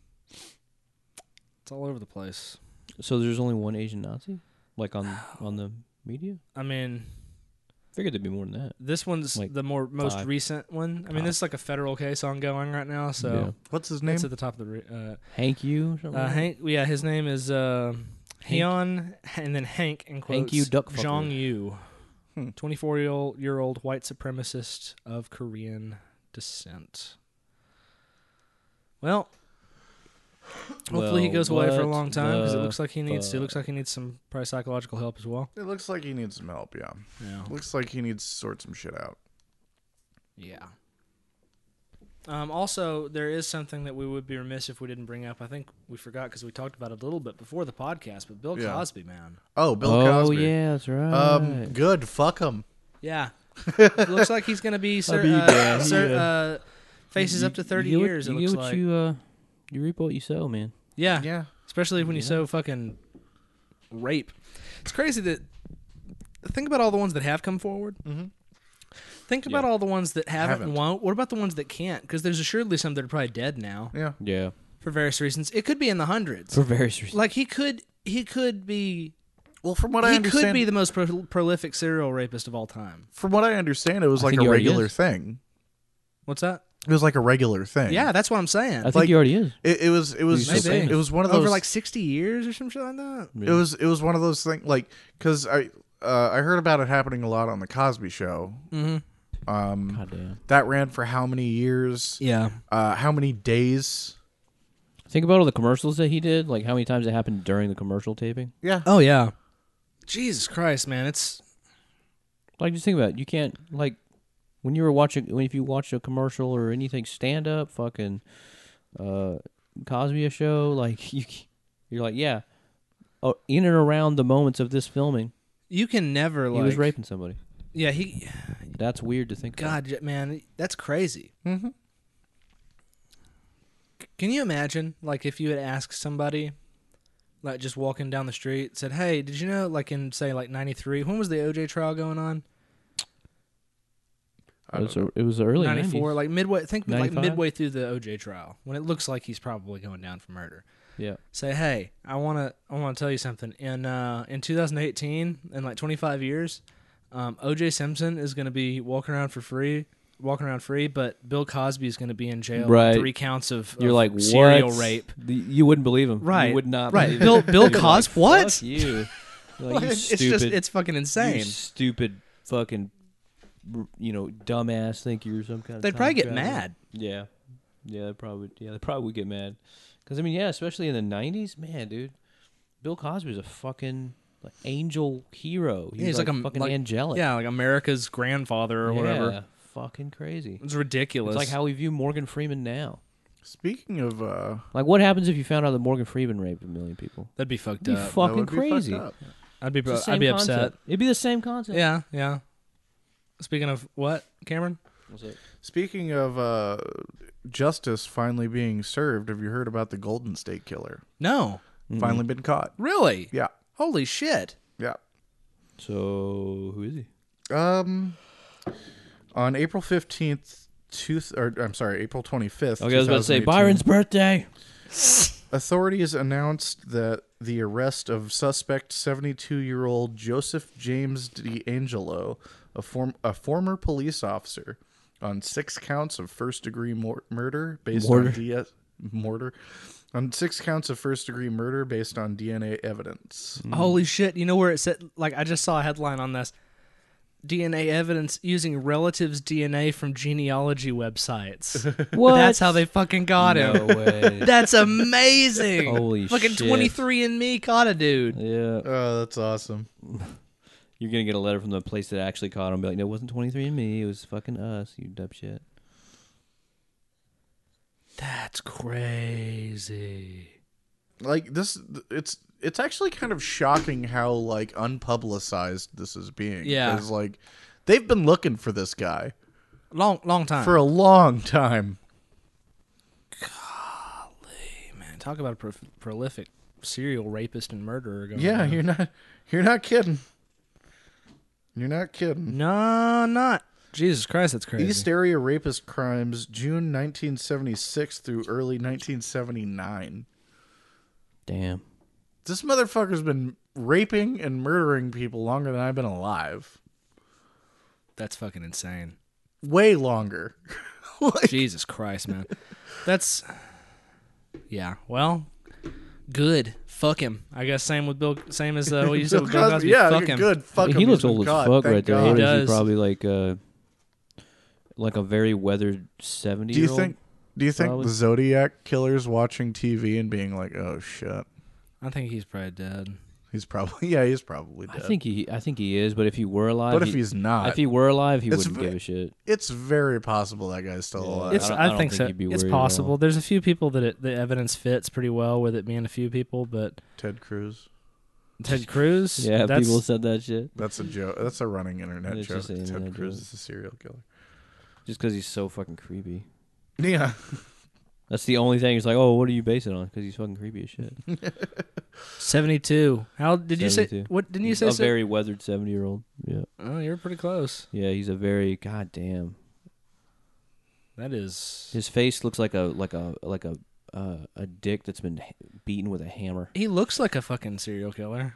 It's all over the place. So there's only one Asian Nazi, like on on the media. I mean, Figured there'd be more than that. this one's Like the more most five. recent one. I mean, Five. this is like a federal case ongoing right now, so Yeah. what's his name? it's at the top of the. Re- uh, Hank you, or something Uh, like that? Hank, yeah, his name is uh, Hank? Hyun, and then Hank in quotes. Hank Yu Duckfucker. Zhang Yu. twenty-four year old year old white supremacist of Korean descent. Well, hopefully he Well, goes away for a what long time because it the looks like he needs to. It fuck? looks like he needs some probably psychological help as well. It looks like he needs some help. Yeah. Yeah. Looks like he needs to sort some shit out. Yeah. Um, also, there is something that we would be remiss if we didn't bring up. I think we forgot because we talked about it a little bit before the podcast. But Bill Yeah. Cosby, man. Oh, Bill oh Cosby. yeah, that's right. Um, good. Fuck him. Yeah. It looks like he's going to be cer- mean, uh, yeah, he, cer- uh, uh, faces up to thirty you get what- years. You it get looks what like. you uh, you reap what you sow, man. yeah. Yeah. Especially when you Yeah. sow fucking rape. It's crazy that. Think about all the ones that have come forward. Mhm. Think about Yeah. all the ones that haven't, Haven't. and won't. What about the ones that can't? Because there's assuredly some that are probably dead now Yeah. Yeah, for various reasons. It could be in the hundreds. for various reasons. Like he could, he could be. Well, from what I he understand, could be the most pro- prolific serial rapist of all time. from what I understand, it was I like think a he already regular is. thing. What's that? It was like a regular thing. Yeah, that's what I'm saying. I think like- he already is. It, it was. It was. Maybe. Just, it was one of those. Over like sixty years or some shit like that. It was. It was one of those things. Like, because I. Uh, I heard about it happening a lot on the Cosby Show. Mm-hmm. Um, God damn. that ran for how many years? Yeah. Uh, how many days? Think about all the commercials that he did. Like how many times it happened during the commercial taping. Yeah. Oh yeah. Jesus Christ, man! It's Like just think about it. You can't like when you were watching when if you watch a commercial or anything stand up fucking uh Cosby show like you you're like yeah oh, in and around the moments of this filming you can never like. he was raping somebody. Yeah, he. That's weird to think about. God, man, that's crazy. Mm-hmm. Can you imagine, like, if you had asked somebody, like, just walking down the street, said, "Hey, did you know, like, in say, like, ninety-three, when was the O J trial going on? I It was, don't know. a, it was the early ninety-four, nineties. like midway. Think like ninety-five? midway through the O J trial, when it looks like he's probably going down for murder. Yeah. Say, hey, I wanna, I wanna tell you something. In uh, in two thousand eighteen, in like twenty-five years, um, O J Simpson is gonna be walking around for free." Walking around free, but Bill Cosby is going to be in jail Right. with three counts of, You're of like serial what? rape. The, you wouldn't believe him. Right. You would not Right. believe Bill him. Bill You'd be like, Cosby. What? Fuck you. You're like, you it's stupid. just it's fucking you insane. stupid fucking you know dumbass think you're some kind of They'd probably time get traveler. mad. Yeah. Yeah, they probably yeah, they probably would get mad. Cuz I mean, yeah, especially in the nineties, man, dude. Bill Cosby was a fucking like angel hero. He Yeah, was he's like, like a- fucking like- angelic. Yeah, like America's grandfather or yeah, whatever. fucking crazy. It's ridiculous. It's like how we view Morgan Freeman now. Speaking of, uh, Like, what happens if you found out that Morgan Freeman raped a million people? that'd be fucked It'd be up. that fucking would be fucked crazy. up. I'd be It's the I'd same be concept. upset. It'd be the same concept. Yeah, yeah. Speaking of what, Cameron? What's it? Speaking of uh, justice finally being served, have you heard about the Golden State Killer? No, Finally been caught. really? Yeah. Holy shit! Yeah. So who is he? Um, on April fifteenth, two th- or I'm sorry, April twenty-fifth. Okay, I was about to say Byron's birthday. Authorities announced that the arrest of suspect seventy-two-year-old Joseph James D'Angelo, a, form, a former police officer, on six counts of first-degree mor- murder based Mortar. on D S mortar, on six counts of first-degree murder based on D N A evidence. Holy shit! You know where it said? Like I just saw a headline on this. D N A evidence using relatives' D N A from genealogy websites. What? That's how they fucking got him. No way. That's amazing. Holy fucking shit. twenty-three and me caught a dude. Yeah. Oh, that's awesome. You're gonna get a letter from the place that actually caught him. Be like, no, it wasn't twenty-three and me. It was fucking us. You dumb shit. That's crazy. Like this, it's it's actually kind of shocking how like unpublicized this is being. Yeah. because like they've been looking for this guy Long, long time. for a long time. Golly, man, talk about a pro- prolific serial rapist and murderer. Going Yeah, on. you're not you're not kidding. You're not kidding. No, not. Jesus Christ, that's crazy. East Area Rapist Crimes, June nineteen seventy-six through early nineteen seventy-nine. Damn. This motherfucker's been raping and murdering people longer than I've been alive. That's fucking insane. Way longer. Like, Jesus Christ, man. That's. Yeah, well, Good. Fuck him. I guess same with Bill. Same as uh, what you said Bill with Bill Cosby, Cosby. yeah, Fuck him. good. Fuck him. he looks He's been old as caught, fuck thank right there. God. What He is does. Probably like uh, like a very weathered seventy Do year you old. think? Do you think Probably. the Zodiac killer's watching T V and being like, "Oh shit"? I think he's probably dead. He's probably yeah, he's probably I dead. think he, I think he is. But if he were alive, but if he- he's not, if he were alive, he It's wouldn't ve- give a shit. it's very possible that guy's still Yeah. alive. It's. I don't- I, I don't think, think so. he'd be It's worried at all. possible. There's a few people that it, the evidence fits pretty well with it being a few people, but Ted Cruz. Ted Cruz. Yeah, that's, people said that shit That's a joke. That's a running internet It's joke. just an Ted internet Cruz joke. is a serial killer. just because he's so fucking creepy. Yeah. That's the only thing. He's like, oh, what do you base it on? Because he's fucking creepy as shit. seventy-two. How did you say? seventy-two. What didn't you He's say? a se- very weathered seventy year old. Yeah, Oh, you're pretty close. yeah. He's a very goddamn. That is. His face looks like a like a like a uh, a dick that's been h- beaten with a hammer, He looks like a fucking serial killer.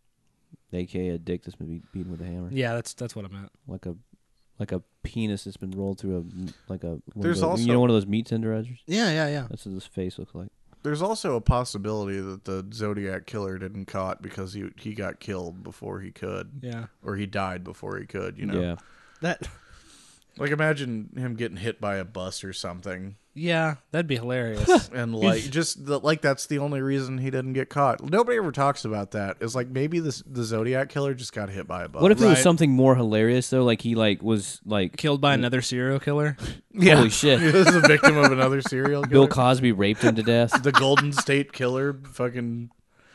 aka a dick that's been be- beaten with a hammer, Yeah, that's that's what I meant. like a like a penis that's been rolled through a like a. One There's of those, also- you know one of those meat tenderizers. Yeah, yeah, yeah. That's what his face looks like. There's also a possibility that the Zodiac killer didn't caught because he he got killed before he could, Yeah. or he died before he could. You know, Yeah, That. like imagine him getting hit by a bus or something, Yeah, that'd be hilarious. and like just the, like that's the only reason he didn't get caught. Nobody ever talks about that. It's like maybe this the Zodiac killer just got hit by a bus. what if it was Right. something more hilarious though? Like he like was like Killed by another serial killer. yeah. holy shit. He was a victim of another serial killer. Bill Cosby raped him to death. the Golden State Killer, fucking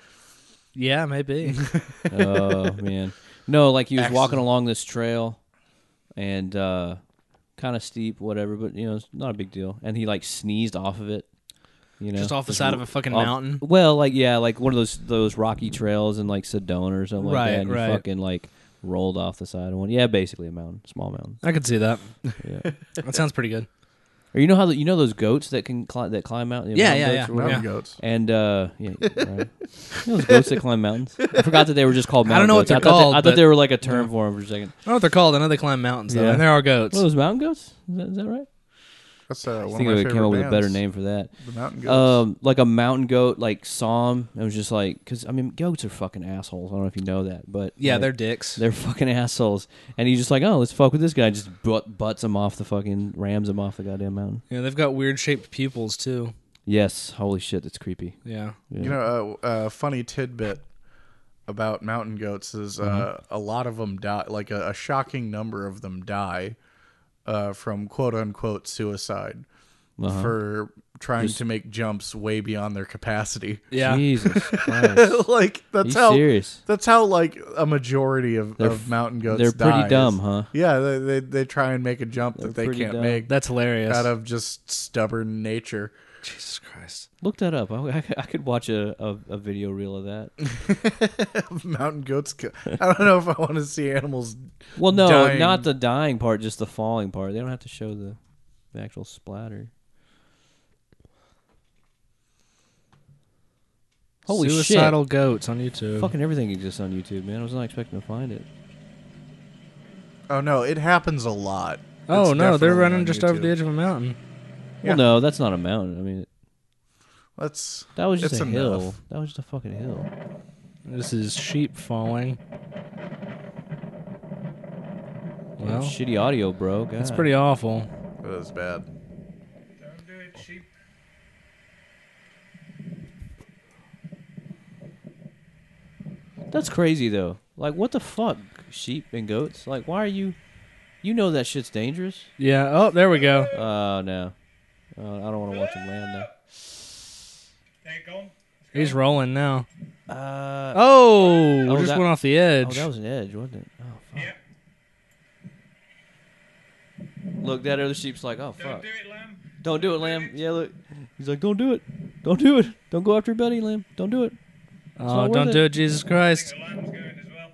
Yeah, maybe. Oh man, no, like he was Excellent. walking along this trail, and uh, kind of steep, whatever, but you know, it's not a big deal. And he like sneezed off of it, you know, Just off the side of a fucking off- mountain. Well, like yeah, like one of those those rocky trails in like Sedona or something like Right, that. And right. He fucking like rolled off the side of one. Yeah, basically a mountain, small mountain. I could see that. Yeah. That sounds pretty good. Or you know how the, you know those goats that can cli- that climb out? Yeah, yeah, goats yeah. or whatever? mountain Yeah. goats. And uh, yeah, right. You know those goats that climb mountains. I forgot that they were just called I mountain don't know what goats. they're I thought called, They, I but- thought they were like a term for them for a second. I don't know what they're called. I know they climb mountains, though, Yeah. and there are goats. What are those mountain goats? Is that, is that right? That's uh, I one think of my I favorite came up with a better bands, name for that. The Mountain Goats. Um, like a mountain goat, like saw him. It was just like, because I mean, goats are fucking assholes. I don't know if you know that, but Yeah, like, they're dicks. they're fucking assholes. And he's just like, oh, let's fuck with this guy. Just butt, butts him off the fucking, rams him off the goddamn mountain. Yeah, they've got weird shaped pupils too. Yes, holy shit, that's creepy. Yeah. Yeah. You know, a uh, uh, funny tidbit about mountain goats is uh, Mm-hmm. a lot of them die. Like a, a shocking number of them die uh, from quote unquote suicide Uh-huh. for trying Just- to make jumps way beyond their capacity. Yeah. Jesus Christ. like Are that's you how serious? that's how like a majority of, They're of f- mountain goats. They're pretty die, dumb, is- huh? Yeah, they, they they try and make a jump They're that they pretty can't dumb. make That's hilarious. out of just stubborn nature. Jesus Christ. Look that up. I, I, I could watch a, a, a video reel of that. Mountain goats. ki- I don't know if I want to see animals. Well, no, Dying. not the dying part, just the falling part. They don't have to show the, the actual splatter. Holy Suicidal goats on YouTube. shit. Fucking everything exists on YouTube, man. I was not expecting to find it. Oh no, it happens a lot. Oh It's no, they're definitely running on just over YouTube. the edge of a mountain. Yeah. Well, no, that's not a mountain. I mean, That's that was just It's a hill. enough. That was just a fucking hill. This is sheep falling. Well, Shitty audio, bro. God. it's pretty awful. that is bad. Don't do it, sheep. That's crazy, though. Like, what the fuck? Sheep and goats? Like, why are you... You know that shit's dangerous. Yeah. Oh, there we go. Oh, no. Uh, I don't want to watch him land now. There you go. He's rolling now. Uh, Oh, Oh, just that- went off the edge. oh, that was an edge, wasn't it? Oh, fuck. Yep. Look, that other sheep's like, oh, Don't fuck. do it, lamb. Don't do it, Lamb. Yeah, look. He's like, don't do it. Don't do it. Don't go after your buddy, Lamb. Don't do it. oh, not don't worth do it. it, Jesus I Christ. think the lamb's going as well.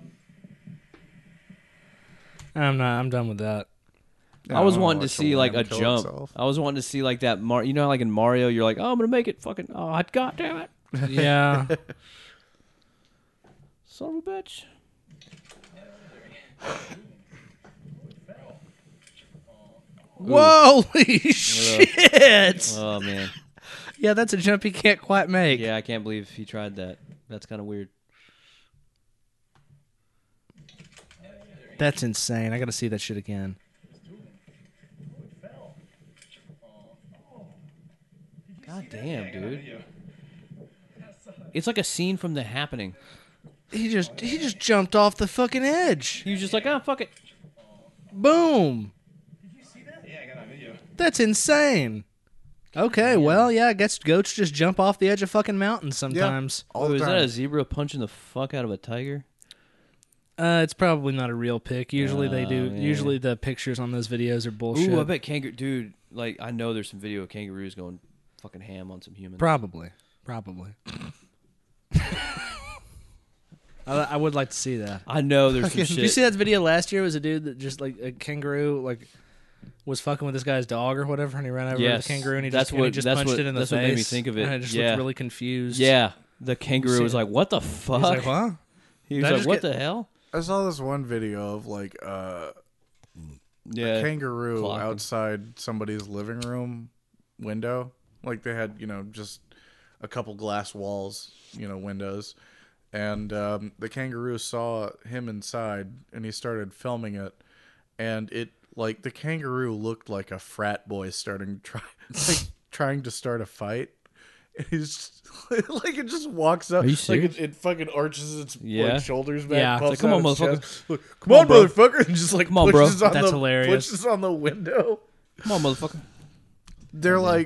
I'm not. I'm done with that. Yeah, I was don't wanting wanna to watch see like a lamb kill jump. itself. I was wanting to see like that. Mar- you know, how, like in Mario, you're like, oh, I'm gonna make it. Fucking, oh, god damn it, Yeah. son of a bitch. Whoa, holy shit! Oh man, Yeah, that's a jump he can't quite make. Yeah, I can't believe he tried that. That's kind of weird. That's insane. I got to see that shit again. God damn, dude. It's like a scene from The Happening. He just he just jumped off the fucking edge. He was just like, oh, fuck it. Boom. Yeah, I got that video. That's insane. Okay, well, yeah, I guess goats just jump off the edge of fucking mountains sometimes. All Oh, the is time. that a zebra punching the fuck out of a tiger? Uh, it's probably not a real pic. Usually they do. Oh, man. Usually the pictures on those videos are bullshit. Ooh, I bet kangaroo... Dude, like, I know there's some video of kangaroos going fucking ham on some humans. Probably. Probably. I, I would like to see that. I know there's some Did shit. you see that video last year? It was a dude that just like a kangaroo like was fucking with this guy's dog or whatever, and he ran over Yes. the kangaroo and he That's just, and he what- just that's punched what- it in the that's face. what made me think of it. And it just Yeah. looked really confused. Yeah. The kangaroo See was it? like, what the fuck? He's like, huh? He Did was I like, just what get- the hell? I saw this one video of like uh, Yeah. a kangaroo clocking. outside somebody's living room window. Like they had, you know, just a couple glass walls, you know, windows. And um, the kangaroo saw him inside and he started filming it. And it, like, the kangaroo looked like a frat boy starting to try, like, trying to start a fight. And he's just, like, it just walks up. Are you like, serious? it, it fucking arches its Yeah. like, shoulders back. Yeah. It's puffs like, come out on, its motherfucker. chest. Like, come, on, bro. motherfucker. And just, like, Come on, bro. pushes on That's the, hilarious. pushes on the window. Come on, motherfucker. They're like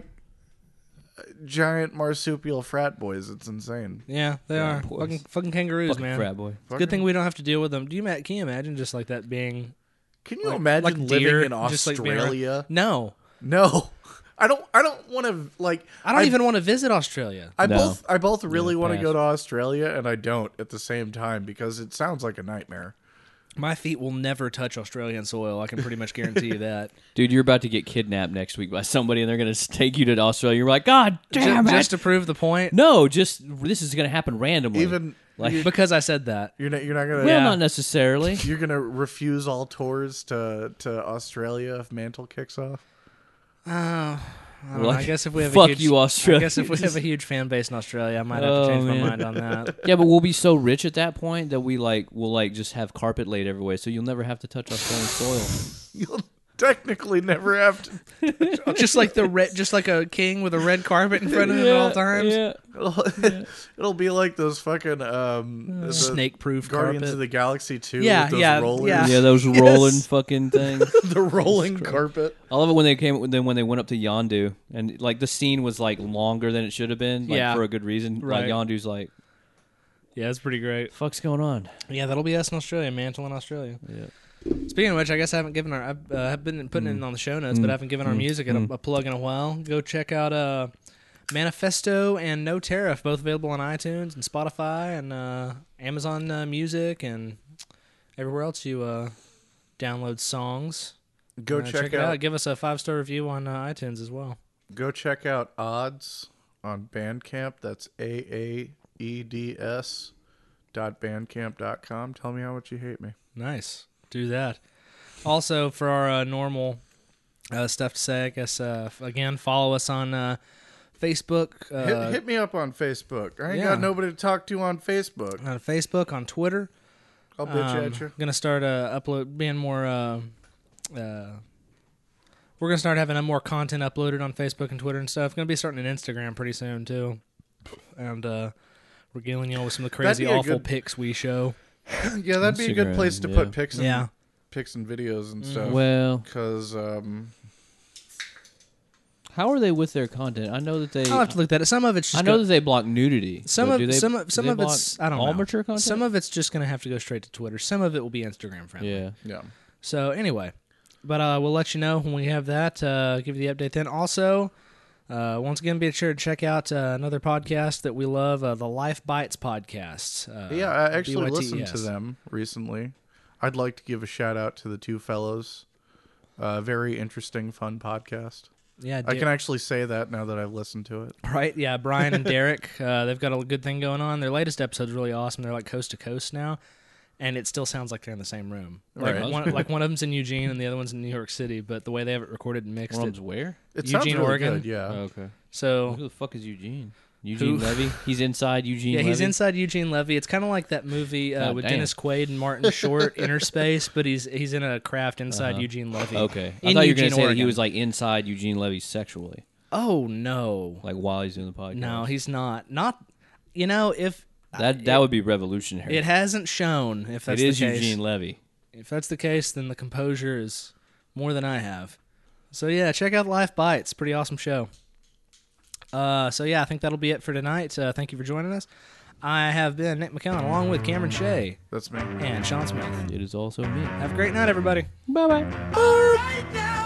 giant marsupial frat boys. It's insane. Yeah, they Yeah, are boys. fucking fucking kangaroos, Fucking man. frat boy. Good thing we don't have to deal with them. Do you ma- can you imagine just like that being Can you like- imagine like living deer, in just, like, being around- Australia? no? No, I don't. I don't want to like. I don't even want to visit Australia. I No. both. I both really Yeah, want to pass. go to Australia, and I don't at the same time because it sounds like a nightmare. My feet will never touch Australian soil. I can pretty much guarantee you that. Dude, you're about to get kidnapped next week by somebody, and they're going to take you to Australia. You're like, God damn Ju- it. just to prove the point. No, just this is going to happen randomly. Even like, Because I said that. you're not. You're not gonna. well, Yeah. not necessarily. You're gonna refuse all tours to to Australia if Mantle kicks off. Oh, I, don't know. Like, I guess if we have fuck a huge, you, I Australia. guess if we have a huge fan base in Australia, I might have Oh, to change man. my mind on that. Yeah, but we'll be so rich at that point that we like will like just have carpet laid everywhere, so you'll never have to touch Australian soil. You'll technically never have to. just like the red, just like a king with a red carpet in front of him at all times. Yeah. It'll, it'll be like those fucking um the Snake-proof Guardians carpet. of the Galaxy two. Yeah, with those yeah, rollers. yeah. Yeah, those Yes. rolling fucking things. the rolling carpet. I love it when they came. Then when they went up to Yondu, and like the scene was like longer than it should have been, like Yeah. for a good reason. Right. Like Yondu's like, Yeah, it's pretty great. "Fuck's going on?" Yeah, that'll be us in Australia, Mantle in Australia. Yeah. Speaking of which, I guess I haven't given our, I've, uh, I've been putting it on the show notes, Mm. but I haven't given our Mm. music a, Mm. a plug in a while. Go check out uh, Manifesto and No Tariff, both available on iTunes and Spotify and uh, Amazon uh, Music and everywhere else you uh, download songs. Go Uh, check, it out, out. Give us a five star review on uh, iTunes as well. Go check out Odds on Bandcamp. That's A A E D S dot bandcamp dot com. Tell me how much you hate me. Nice. Do that. Also, for our uh, normal uh, stuff to say, I guess, uh, f- again, follow us on uh, Facebook. Uh, hit, hit me up on Facebook. I ain't yeah. got nobody to talk to on Facebook. on Facebook, on Twitter. I'll bitch Um, at you. Gonna start uh, upload being more. Uh, uh, we're gonna start having more content uploaded on Facebook and Twitter and stuff. Gonna be starting an Instagram pretty soon too, and uh, regaling you all with some of the crazy, That'd be a awful good- pics we show. Yeah, that'd be a good Instagram, place to yeah. put pics and Yeah. pics and videos and stuff. Well, Because um, how are they with their content? I know that they. I'll have to look at it. Some of it's just I know go- that they block nudity. some but of do they, some of do some they of block it's I don't all know. mature content. Some of it's just gonna have to go straight to Twitter. Some of it will be Instagram friendly. yeah. yeah. So anyway, but uh, we'll let you know when we have that. Uh, give you the update then. Also, uh, once again, be sure to check out uh, another podcast that we love, uh, the Life Bites podcast. Uh, Yeah, I actually B Y T E S. listened to them recently. I'd like to give a shout out to the two fellows. Uh, very interesting, fun podcast. Yeah, I Da- can actually say that now that I've listened to it. right. Yeah, Brian and Derek, uh, they've got a good thing going on. Their latest episode's really awesome. They're like coast to coast now, and it still sounds like they're in the same room. Like Right. one, like one of them's in Eugene and the other one's in New York City, but the way they have it recorded and mixed, One it, of them's where? It Eugene, sounds really Oregon. good, yeah. Oh, okay. so Who the fuck is Eugene? Eugene Who? Levy? He's inside Eugene yeah, Levy? he's inside Eugene Levy. It's kind of like that movie uh, God with damn. Dennis Quaid and Martin Short, Inner Space, but he's he's in a craft inside Uh-huh. Eugene Levy. Okay. I In thought you were Eugene, going to say that he Oregon. was like inside Eugene Levy sexually, Oh no, like while he's doing the podcast. no, he's not. Not you know if that that would be revolutionary. it hasn't shown. If that's it is the case, Eugene Levy. if that's the case, then the composure is more than I have. So yeah, check out Life Bites. Pretty awesome show. Uh, so yeah, I think that'll be it for tonight. Uh, thank you for joining us. I have been Nick McKellen along with Cameron Shea That's me. and Sean Smith. It is also me. Have a great night, everybody. Bye bye. Right now.